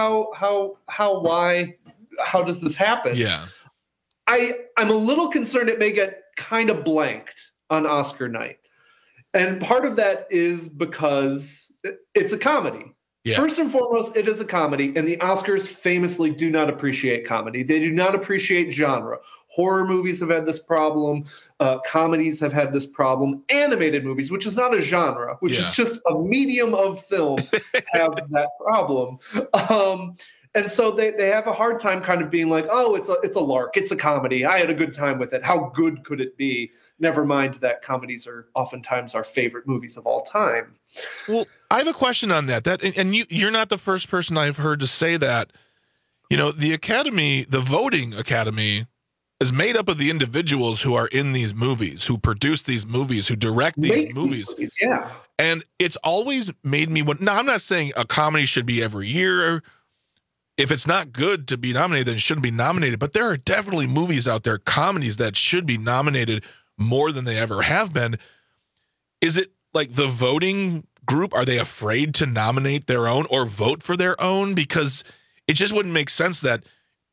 [SPEAKER 9] why, how does this happen?
[SPEAKER 7] Yeah.
[SPEAKER 9] I'm a little concerned it may get kind of blanked on Oscar night. And part of that is because it's a comedy. Yeah. First and foremost, it is a comedy, and the Oscars famously do not appreciate comedy. They do not appreciate genre. Horror movies have had this problem. Comedies have had this problem. Animated movies, which is not a genre, which is just a medium of film, have that problem. And so they have a hard time kind of being like, oh, it's a lark. It's a comedy. I had a good time with it. How good could it be? Never mind that comedies are oftentimes our favorite movies of all time.
[SPEAKER 7] Well, I have a question on that. And you're not the first person I've heard to say that. The Academy, the voting Academy, is made up of the individuals who are in these movies, who produce these movies, who direct these movies.
[SPEAKER 9] Yeah.
[SPEAKER 7] And it's always made me want. Now, I'm not saying a comedy should be every year. If it's not good to be nominated, then it shouldn't be nominated. But there are definitely movies out there, comedies, that should be nominated more than they ever have been. Is it like the voting group? Are they afraid to nominate their own or vote for their own? Because it just wouldn't make sense that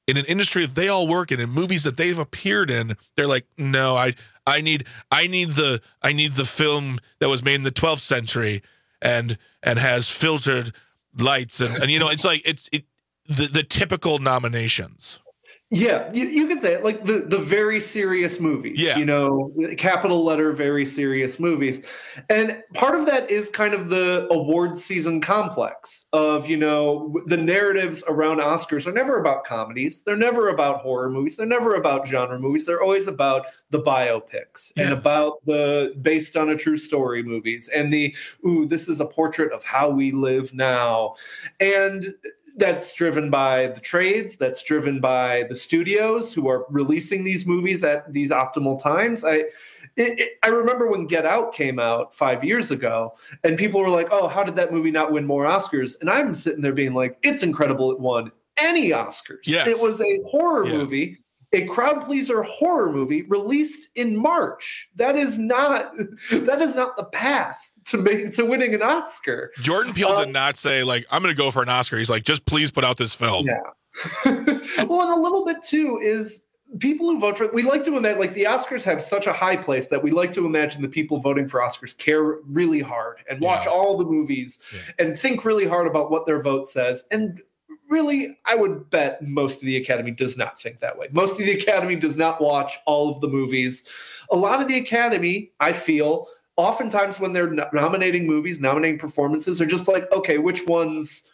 [SPEAKER 7] in an industry that they all work in movies that they've appeared in, they're like, no, I need the film that was made in the 12th century and has filtered lights and you know, it's like the typical nominations.
[SPEAKER 9] Yeah, you can say it, like the very serious movies,
[SPEAKER 7] yeah.
[SPEAKER 9] You know, capital letter, very serious movies. And part of that is kind of the award season complex of, you know, the narratives around Oscars are never about comedies. They're never about horror movies. They're never about genre movies. They're always about the biopics and about the based on a true story movies and this is a portrait of how we live now. And that's driven by the trades, that's driven by the studios who are releasing these movies at these optimal times. I remember when Get Out came out 5 years ago, and people were like, oh, how did that movie not win more Oscars? And I'm sitting there being like, it's incredible it won any Oscars.
[SPEAKER 7] Yes.
[SPEAKER 9] It was a horror movie, a crowd pleaser horror movie released in March. That is not the path to winning an Oscar.
[SPEAKER 7] Jordan Peele did not say, like, I'm going to go for an Oscar. He's like, just please put out this film.
[SPEAKER 9] Yeah. Well, and a little bit, too, is people who vote for it, we like to imagine, like, the Oscars have such a high place that we like to imagine the people voting for Oscars care really hard and watch all the movies and think really hard about what their vote says. And really, I would bet most of the Academy does not think that way. Most of the Academy does not watch all of the movies. A lot of the Academy, I feel, oftentimes when they're nominating movies, nominating performances, are just like, okay, which movies,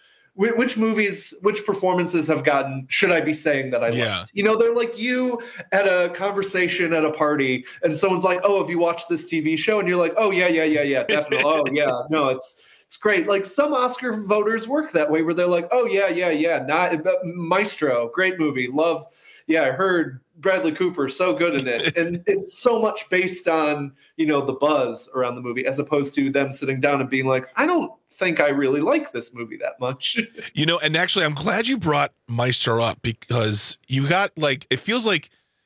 [SPEAKER 9] which performances have gotten, should I be saying that I liked? You know, they're like you at a conversation at a party and someone's like, oh, have you watched this TV show? And you're like, oh, yeah, definitely. Oh, yeah, no, it's great. Like some Oscar voters work that way where they're like, oh, yeah, Maestro, great movie, love. Yeah, I heard Bradley Cooper, so good in it. And it's so much based on, you know, the buzz around the movie as opposed to them sitting down and being like, I don't think I really like this movie that much.
[SPEAKER 7] You know, and actually, I'm glad you brought Maestro up because you got like, it feels like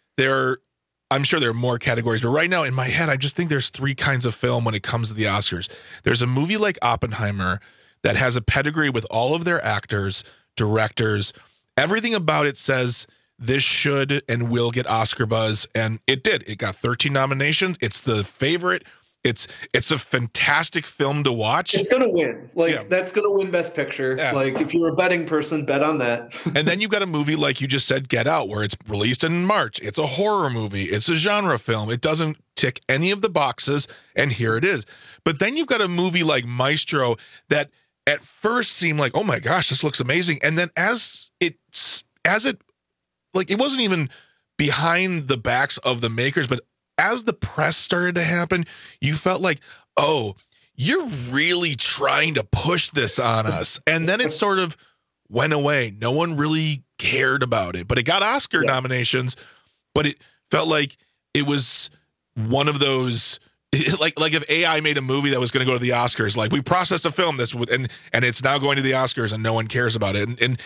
[SPEAKER 7] I'm sure there are more categories, but right now in my head, I just think there's three kinds of film when it comes to the Oscars. There's a movie like Oppenheimer that has a pedigree with all of their actors, directors, everything about it says this should and will get Oscar buzz, and it did. It got 13 nominations. It's the favorite. It's a fantastic film to watch.
[SPEAKER 9] It's gonna win. That's gonna win Best Picture. Yeah. Like if you're a betting person, bet on that.
[SPEAKER 7] And then you've got a movie like you just said, Get Out, where it's released in March. It's a horror movie. It's a genre film. It doesn't tick any of the boxes, and here it is. But then you've got a movie like Maestro that at first seemed like, oh my gosh, this looks amazing. And then as it like it wasn't even behind the backs of the makers, but as the press started to happen, you felt like, oh, you're really trying to push this on us. And then it sort of went away. No one really cared about it, but it got Oscar nominations, but it felt like it was one of those, like if AI made a movie that was going to go to the Oscars, like we processed a film and it's now going to the Oscars and no one cares about it. And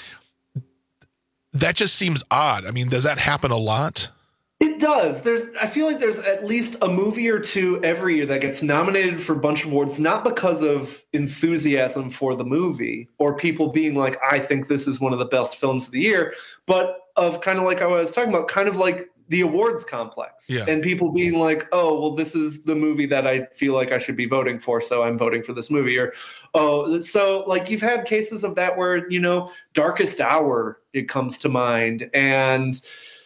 [SPEAKER 7] that just seems odd. I mean, does that happen a lot?
[SPEAKER 9] It does. I feel like there's at least a movie or two every year that gets nominated for a bunch of awards, not because of enthusiasm for the movie or people being like, I think this is one of the best films of the year, but of kind of like I was talking about, kind of like the awards complex and people being like, oh, well, this is the movie that I feel like I should be voting for, so I'm voting for this movie. Or, oh, so like you've had cases of that where, you know, Darkest Hour, it comes to mind. And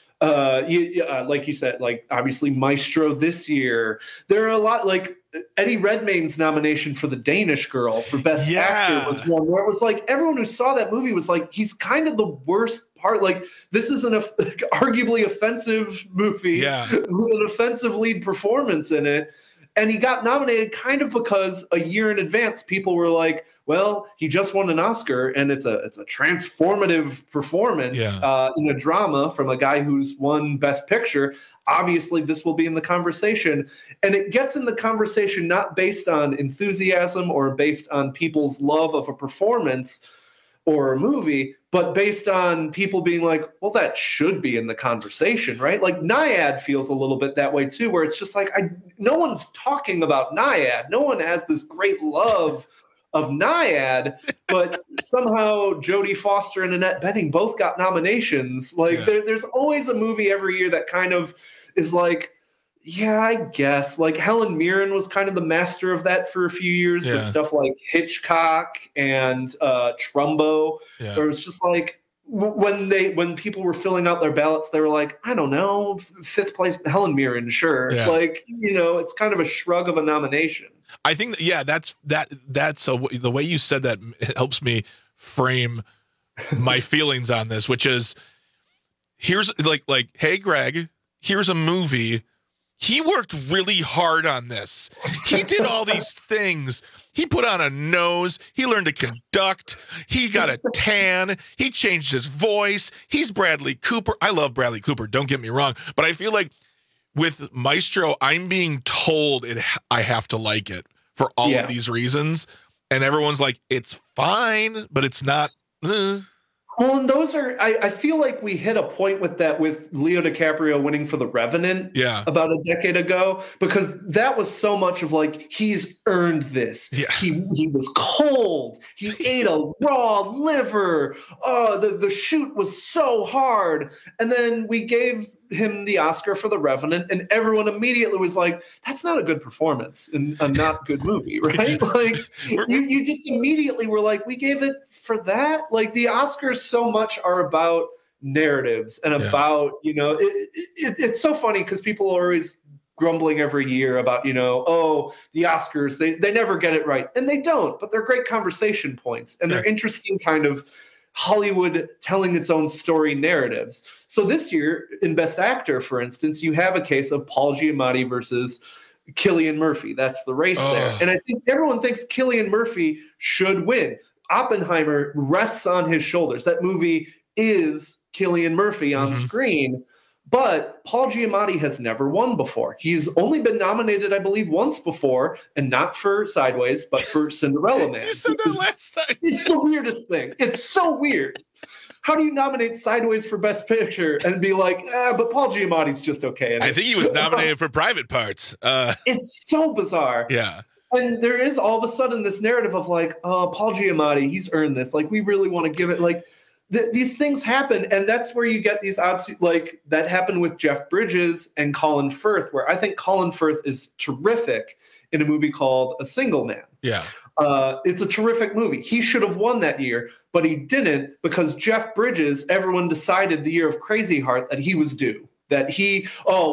[SPEAKER 9] like you said, like obviously Maestro this year. There are a lot, like Eddie Redmayne's nomination for The Danish Girl for Best Actor was one where it was like everyone who saw that movie was like, he's kind of the worst part. Like this is an arguably offensive movie, with an offensive lead performance in it. And he got nominated kind of because a year in advance, people were like, well, he just won an Oscar and it's a transformative performance in a drama from a guy who's won Best Picture. Obviously, this will be in the conversation. And it gets in the conversation not based on enthusiasm or based on people's love of a performance or a movie, but based on people being like, well, that should be in the conversation, right? Like Nyad feels a little bit that way too, where it's just like, no one's talking about Nyad. No one has this great love of Naiad, but somehow Jodie Foster and Annette Bening both got nominations. Like there's always a movie every year that kind of is like, yeah, I guess. Like Helen Mirren was kind of the master of that for a few years with stuff like Hitchcock and Trumbo.
[SPEAKER 7] Yeah.
[SPEAKER 9] Or it's just like when people were filling out their ballots, they were like, I don't know, 5th place Helen Mirren, sure.
[SPEAKER 7] Yeah.
[SPEAKER 9] Like, it's kind of a shrug of a nomination.
[SPEAKER 7] I think that's the way you said that helps me frame my feelings on this, which is here's like, hey Greg, here's a movie. He worked really hard on this. He did all these things. He put on a nose. He learned to conduct. He got a tan. He changed his voice. He's Bradley Cooper. I love Bradley Cooper. Don't get me wrong. But I feel like with Maestro, I'm being told I have to like it for all of these reasons. And everyone's like, it's fine, but it's not.
[SPEAKER 9] Well, and those are, I feel like we hit a point with that with Leo DiCaprio winning for The Revenant about a decade ago, because that was so much of like, he's earned this. Yeah. He was cold. He ate a raw liver. Oh, the shoot was so hard. And then we gave him the Oscar for The Revenant, and everyone immediately was like, that's not a good performance in a not good movie, right? Like you just immediately were like, we gave it for that. Like the Oscars so much are about narratives and about, it's so funny because people are always grumbling every year about, oh, the Oscars, they never get it right. And they don't, but they're great conversation points and they're interesting kind of Hollywood telling its own story narratives. So this year in Best Actor, for instance, you have a case of Paul Giamatti versus Cillian Murphy. That's the race there. And I think everyone thinks Cillian Murphy should win. Oppenheimer rests on his shoulders. That movie is Cillian Murphy on screen. But Paul Giamatti has never won before. He's only been nominated, I believe, once before, and not for Sideways, but for Cinderella Man.
[SPEAKER 7] You said that last time.
[SPEAKER 9] It's the weirdest thing. It's so weird. How do you nominate Sideways for Best Picture and be like, but Paul Giamatti's just okay?
[SPEAKER 7] I think he was nominated for Private Parts.
[SPEAKER 9] It's so bizarre.
[SPEAKER 7] Yeah.
[SPEAKER 9] And there is all of a sudden this narrative of like, oh, Paul Giamatti, he's earned this. Like, we really want to give it like... These things happen, and that's where you get these odds. Like that happened with Jeff Bridges and Colin Firth, where I think Colin Firth is terrific in a movie called A Single Man.
[SPEAKER 7] Yeah.
[SPEAKER 9] It's a terrific movie. He should have won that year, but he didn't because Jeff Bridges, everyone decided the year of Crazy Heart that he was due. That he's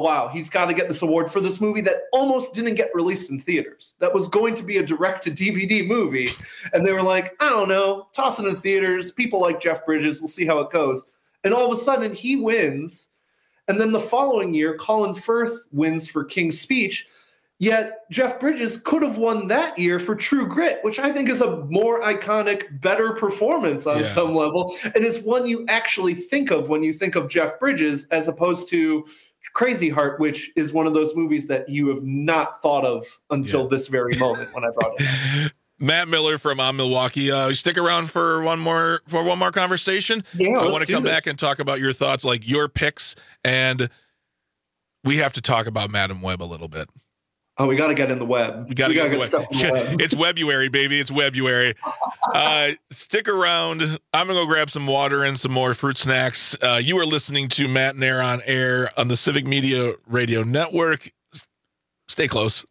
[SPEAKER 9] got to get this award for this movie that almost didn't get released in theaters. That was going to be a direct-to-DVD movie. And they were like, I don't know, toss it in theaters. People like Jeff Bridges. We'll see how it goes. And all of a sudden, he wins. And then the following year, Colin Firth wins for King's Speech. Yet Jeff Bridges could have won that year for True Grit, which I think is a more iconic, better performance on some level. And is one you actually think of when you think of Jeff Bridges, as opposed to Crazy Heart, which is one of those movies that you have not thought of until this very moment when I brought it up.
[SPEAKER 7] Matt Miller from On Milwaukee. Stick around for one more conversation.
[SPEAKER 9] Yeah,
[SPEAKER 7] I want to come back and talk about your thoughts, like your picks, and we have to talk about Madam Web a little bit.
[SPEAKER 9] Oh, we got to get in the web.
[SPEAKER 7] We got to get stuff in the web. It's Webuary, baby. It's Webuary. Stick around. I'm going to go grab some water and some more fruit snacks. You are listening to Matt and Air on Air on the Civic Media Radio Network. Stay close.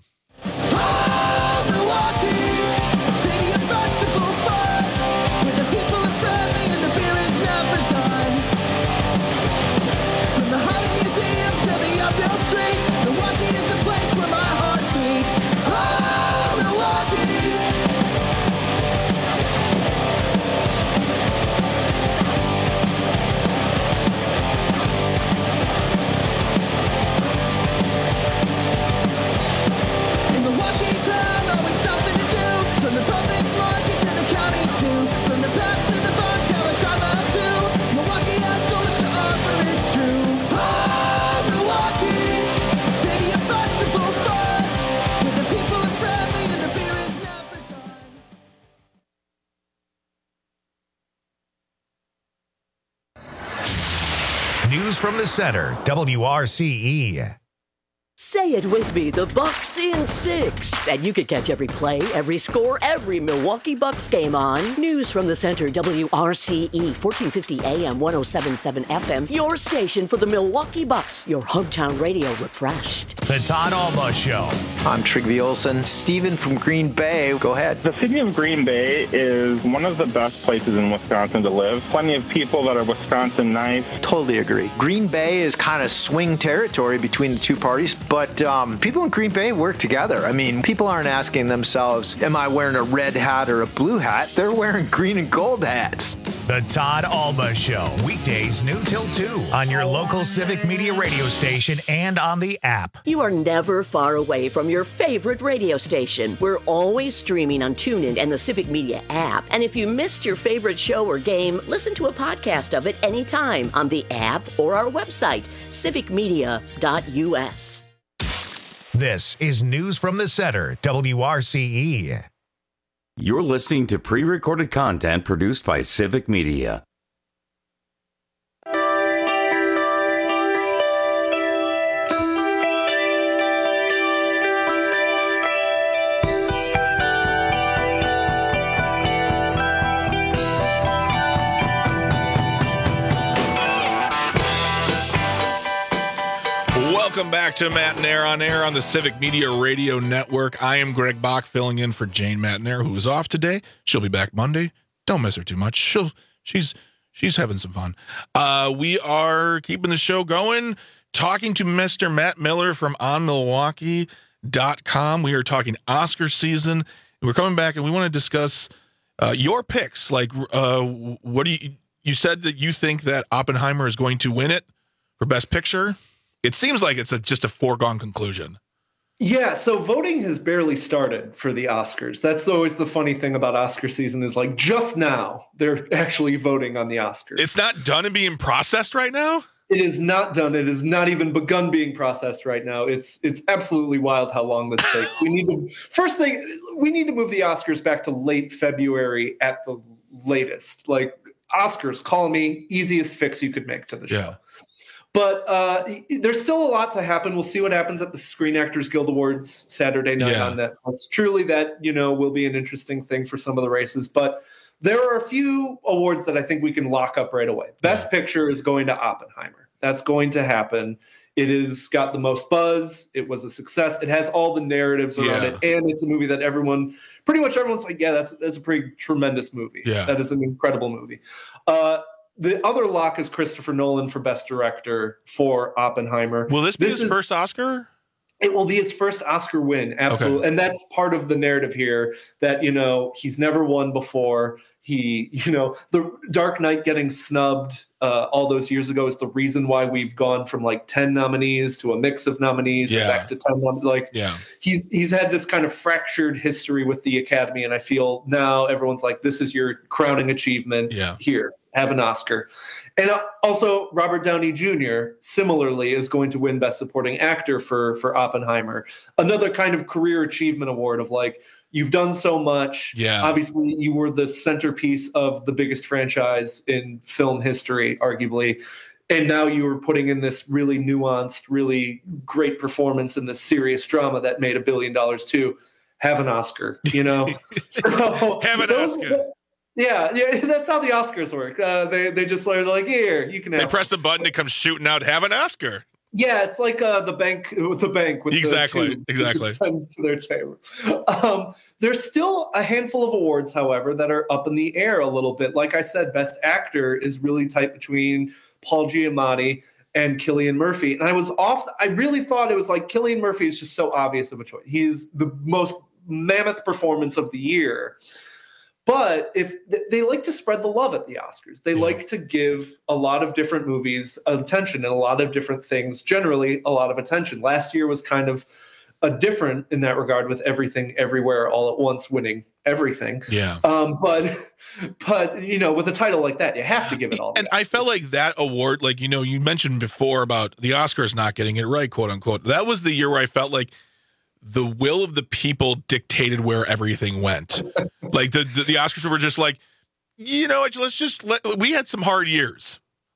[SPEAKER 1] News from the Center, WRCE.
[SPEAKER 25] Say it with me, the Bucks in 6. And you can catch every play, every score, every Milwaukee Bucks game on News from the Center, WRCE, 1450 AM, 107.7 FM, your station for the Milwaukee Bucks, your hometown radio refreshed.
[SPEAKER 1] The Todd Alba Show.
[SPEAKER 11] I'm Trigby Olsen. Steven from Green Bay, go ahead.
[SPEAKER 12] The city of Green Bay is one of the best places in Wisconsin to live. Plenty of people that are Wisconsin nice.
[SPEAKER 11] Totally agree. Green Bay is kind of swing territory between the two parties, but people in Green Bay work together. I mean, people aren't asking themselves, am I wearing a red hat or a blue hat? They're wearing green and gold hats.
[SPEAKER 1] The Todd Alba Show, weekdays noon till 2 on your local Civic Media radio station and on the app.
[SPEAKER 25] You are never far away from your favorite radio station. We're always streaming on TuneIn and the Civic Media app. And if you missed your favorite show or game, listen to a podcast of it anytime on the app or our website, civicmedia.us.
[SPEAKER 1] This is News from the Center, WRCE.
[SPEAKER 19] You're listening to pre-recorded content produced by Civic Media.
[SPEAKER 7] Welcome back to Matt and Air on Air on the Civic Media Radio Network. I am Greg Bach, filling in for Jane Mattinair, who is off today. She'll be back Monday. Don't miss her too much. She's having some fun. We are keeping the show going, talking to Mr. Matt Miller from OnMilwaukee.com. We are talking Oscar season. We're coming back, and we want to discuss your picks. Like, what do you said that you think that Oppenheimer is going to win it for Best Picture? It seems like it's just a foregone conclusion.
[SPEAKER 9] Yeah, so voting has barely started for the Oscars. That's always the funny thing about Oscar season is like just now they're actually voting on the Oscars.
[SPEAKER 7] It's not done and being processed right now?
[SPEAKER 9] It is not done. It has not even begun being processed right now. It's absolutely wild how long this takes. We need to move the Oscars back to late February at the latest. Like Oscars, call me, easiest fix you could make to the show.
[SPEAKER 7] Yeah.
[SPEAKER 9] But there's still a lot to happen. We'll see what happens at the Screen Actors Guild Awards Saturday night on Netflix. Truly, that will be an interesting thing for some of the races. But there are a few awards that I think we can lock up right away. Best Picture is going to Oppenheimer. That's going to happen. It has got the most buzz. It was a success. It has all the narratives around it, and it's a movie that pretty much everyone's like, yeah, that's a pretty tremendous movie.
[SPEAKER 7] Yeah.
[SPEAKER 9] That is an incredible movie. The other lock is Christopher Nolan for Best Director for Oppenheimer.
[SPEAKER 7] Will this be his first Oscar?
[SPEAKER 9] It will be his first Oscar win, absolutely. Okay. And that's part of the narrative here that, he's never won before. The Dark Knight getting snubbed all those years ago is the reason why we've gone from like 10 nominees to a mix of nominees and back to 10 nominees. He's had this kind of fractured history with the Academy, and I feel now everyone's like, this is your crowning achievement here. Have an Oscar. And also Robert Downey Jr. similarly is going to win Best Supporting Actor for Oppenheimer. Another kind of career achievement award of like, you've done so much. Yeah. Obviously you were the centerpiece of the biggest franchise in film history, arguably. And now you were putting in this really nuanced, really great performance in this serious drama that made $1 billion too. Have an Oscar, So
[SPEAKER 7] have an Oscar.
[SPEAKER 9] Yeah, that's how the Oscars work. They just like, here, you can have.
[SPEAKER 7] They press a button, it comes shooting out. Have an Oscar.
[SPEAKER 9] Yeah, it's like the bank with
[SPEAKER 7] exactly.
[SPEAKER 9] It just sends to their chamber. There's still a handful of awards, however, that are up in the air a little bit. Like I said, Best Actor is really tight between Paul Giamatti and Cillian Murphy. And I really thought it was like Cillian Murphy is just so obvious of a choice. He's the most mammoth performance of the year. But if they like to spread the love at the Oscars, they like to give a lot of different movies attention and a lot of different things, generally a lot of attention. Last year was kind of different in that regard with Everything Everywhere All at Once winning everything.
[SPEAKER 7] Yeah.
[SPEAKER 9] But with a title like that, you have to give it all.
[SPEAKER 7] And I felt like that award, like, you mentioned before about the Oscars not getting it right, quote unquote. That was the year where I felt like the will of the people dictated where everything went. Like the Oscars were just like, we had some hard years.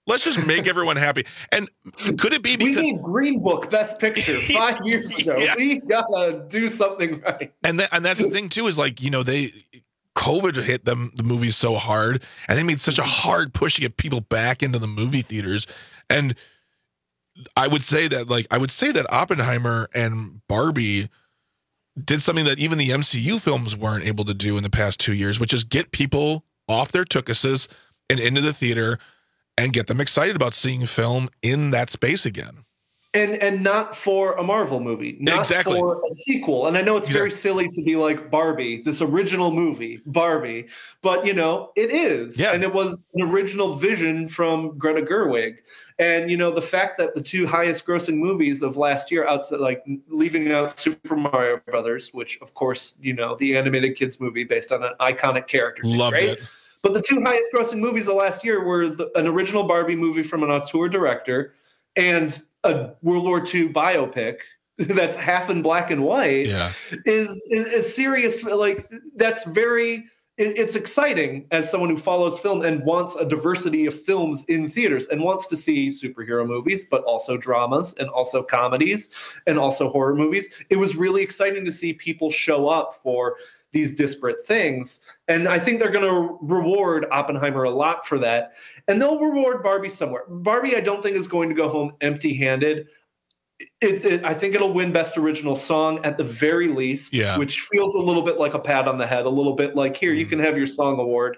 [SPEAKER 7] Let's just make everyone happy. And could it be because
[SPEAKER 9] we gave Green Book Best Picture 5 years ago?
[SPEAKER 7] Yeah.
[SPEAKER 9] We gotta do something right.
[SPEAKER 7] And that's the thing too, is like, COVID hit the movies so hard, and they made such a hard push to get people back into the movie theaters. And I would say that Oppenheimer and Barbie did something that even the MCU films weren't able to do in the past 2 years, which is get people off their tuchuses and into the theater and get them excited about seeing film in that space again.
[SPEAKER 9] And not for a Marvel movie, not for a sequel. And I know it's very silly to be like Barbie, this original movie, Barbie, but it is. Yeah. And it was an original vision from Greta Gerwig. And the fact that the two highest grossing movies of last year, outside, like leaving out Super Mario Brothers, which of course, the animated kids movie based on an iconic character.
[SPEAKER 7] Loved it.
[SPEAKER 9] But the two highest grossing movies of last year were an original Barbie movie from an auteur director and a World War II biopic that's half in black and white. is serious. Like, that's very, it's exciting as someone who follows film and wants a diversity of films in theaters and wants to see superhero movies, but also dramas and also comedies and also horror movies. It was really exciting to see people show up for these disparate things. And I think they're going to reward Oppenheimer a lot for that. And they'll reward Barbie somewhere. Barbie, I don't think, is going to go home empty-handed. I think it'll win Best Original Song at the very least, which feels a little bit like a pat on the head, a little bit like, here, you can have your song award.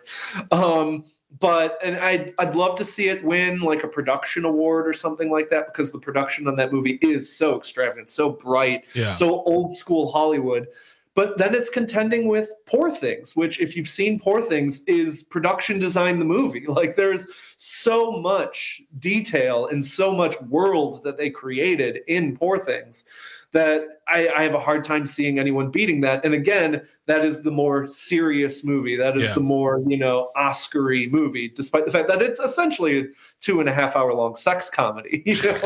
[SPEAKER 9] But I'd love to see it win like a production award or something like that, because the production on that movie is so extravagant, so bright, so old school Hollywood. But then it's contending with Poor Things, which, if you've seen Poor Things, is production design the movie. Like, there's so much detail and so much world that they created in Poor Things that I have a hard time seeing anyone beating that. And again, that is the more serious movie. That is the more, Oscar-y movie, despite the fact that it's essentially a 2.5 hour long sex comedy.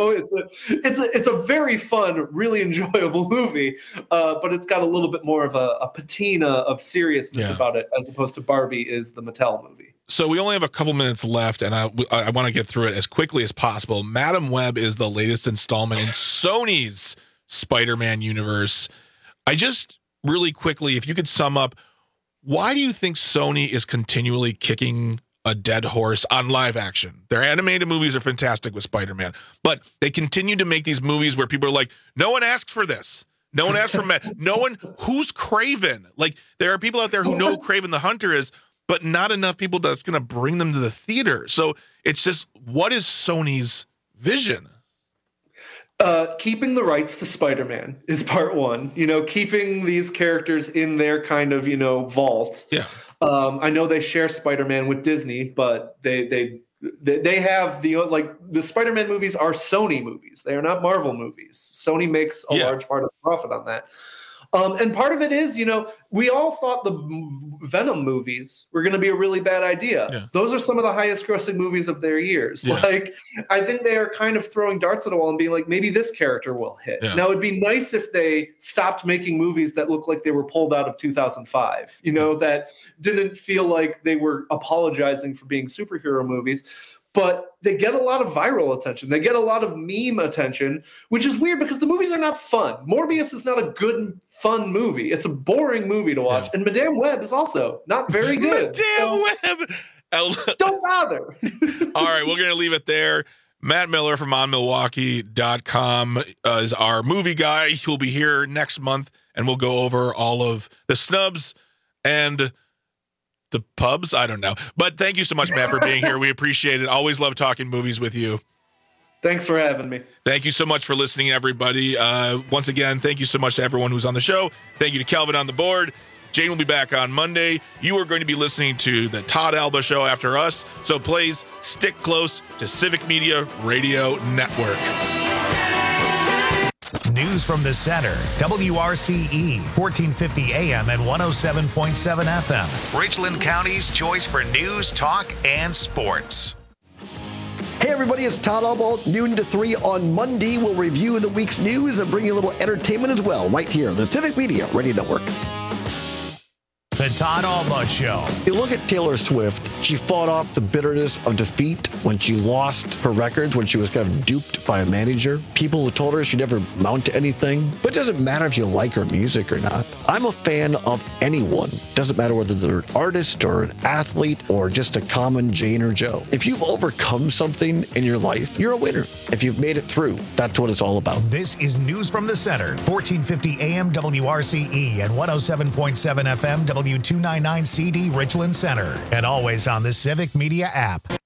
[SPEAKER 9] It's a very fun, really enjoyable movie, but it's got a little bit more of a patina of seriousness about it, as opposed to Barbie is the Mattel movie.
[SPEAKER 7] So we only have a couple minutes left, and I want to get through it as quickly as possible. Madam Web is the latest installment in Sony's Spider-Man universe. I just really quickly, if you could sum up, why do you think Sony is continually kicking a dead horse on live action? Their animated movies are fantastic with Spider-Man, but they continue to make these movies where people are like, no one asked for this. No one asked for no one. Who's Kraven? Like, there are people out there who know who Kraven the Hunter is, but not enough people that's going to bring them to the theater. So it's just, what is Sony's vision?
[SPEAKER 9] Keeping the rights to Spider-Man is part one. Keeping these characters in their kind of, vault. Yeah. I know they share Spider-Man with Disney, but they have the Spider-Man movies are Sony movies. They are not Marvel movies. Sony makes a large part of the profit on that. And part of it is, we all thought the Venom movies were going to be a really bad idea. Yeah. Those are some of the highest grossing movies of their years. Yeah. Like, I think they are kind of throwing darts at a wall and being like, maybe this character will hit. Yeah. Now, it'd be nice if they stopped making movies that look like they were pulled out of 2005, that didn't feel like they were apologizing for being superhero movies. But they get a lot of viral attention. They get a lot of meme attention, which is weird because the movies are not fun. Morbius is not a good, fun movie. It's a boring movie to watch. Yeah. And Madame Web is also not very good.
[SPEAKER 7] Web!
[SPEAKER 9] Don't bother.
[SPEAKER 7] All right, we're going to leave it there. Matt Miller from onmilwaukee.com is our movie guy. He'll be here next month, and we'll go over all of the snubs and the pubs. I don't know. But thank you so much, Matt, for being here. We appreciate it. Always love talking movies with you.
[SPEAKER 9] Thanks for having me.
[SPEAKER 7] Thank you so much for listening, everybody. Once again, thank you so much to everyone who's on the show. Thank you to Kelvin on the board. Jane will be back on Monday. You are going to be listening to the Todd Alba Show after us. So please stick close to Civic Media Radio Network.
[SPEAKER 1] News from the center. WRCE, 1450 AM and 107.7 FM. Richland County's choice for news, talk, and sports.
[SPEAKER 2] Hey everybody, it's Todd Alba, noon to 3 on Monday. We'll review the week's news and bring you a little entertainment as well, right here on the Civic Media Radio Network.
[SPEAKER 1] The Todd Alba Show.
[SPEAKER 2] You look at Taylor Swift, she fought off the bitterness of defeat when she lost her records, when she was kind of duped by a manager. People who told her she'd never amount to anything. But it doesn't matter if you like her music or not. I'm a fan of anyone. Doesn't matter whether they're an artist or an athlete or just a common Jane or Joe. If you've overcome something in your life, you're a winner. If you've made it through, that's what it's all about.
[SPEAKER 1] This is News from the Center, 1450 AM WRCE and 107.7 FM W299 CD Richland Center. And always on the Civic Media app.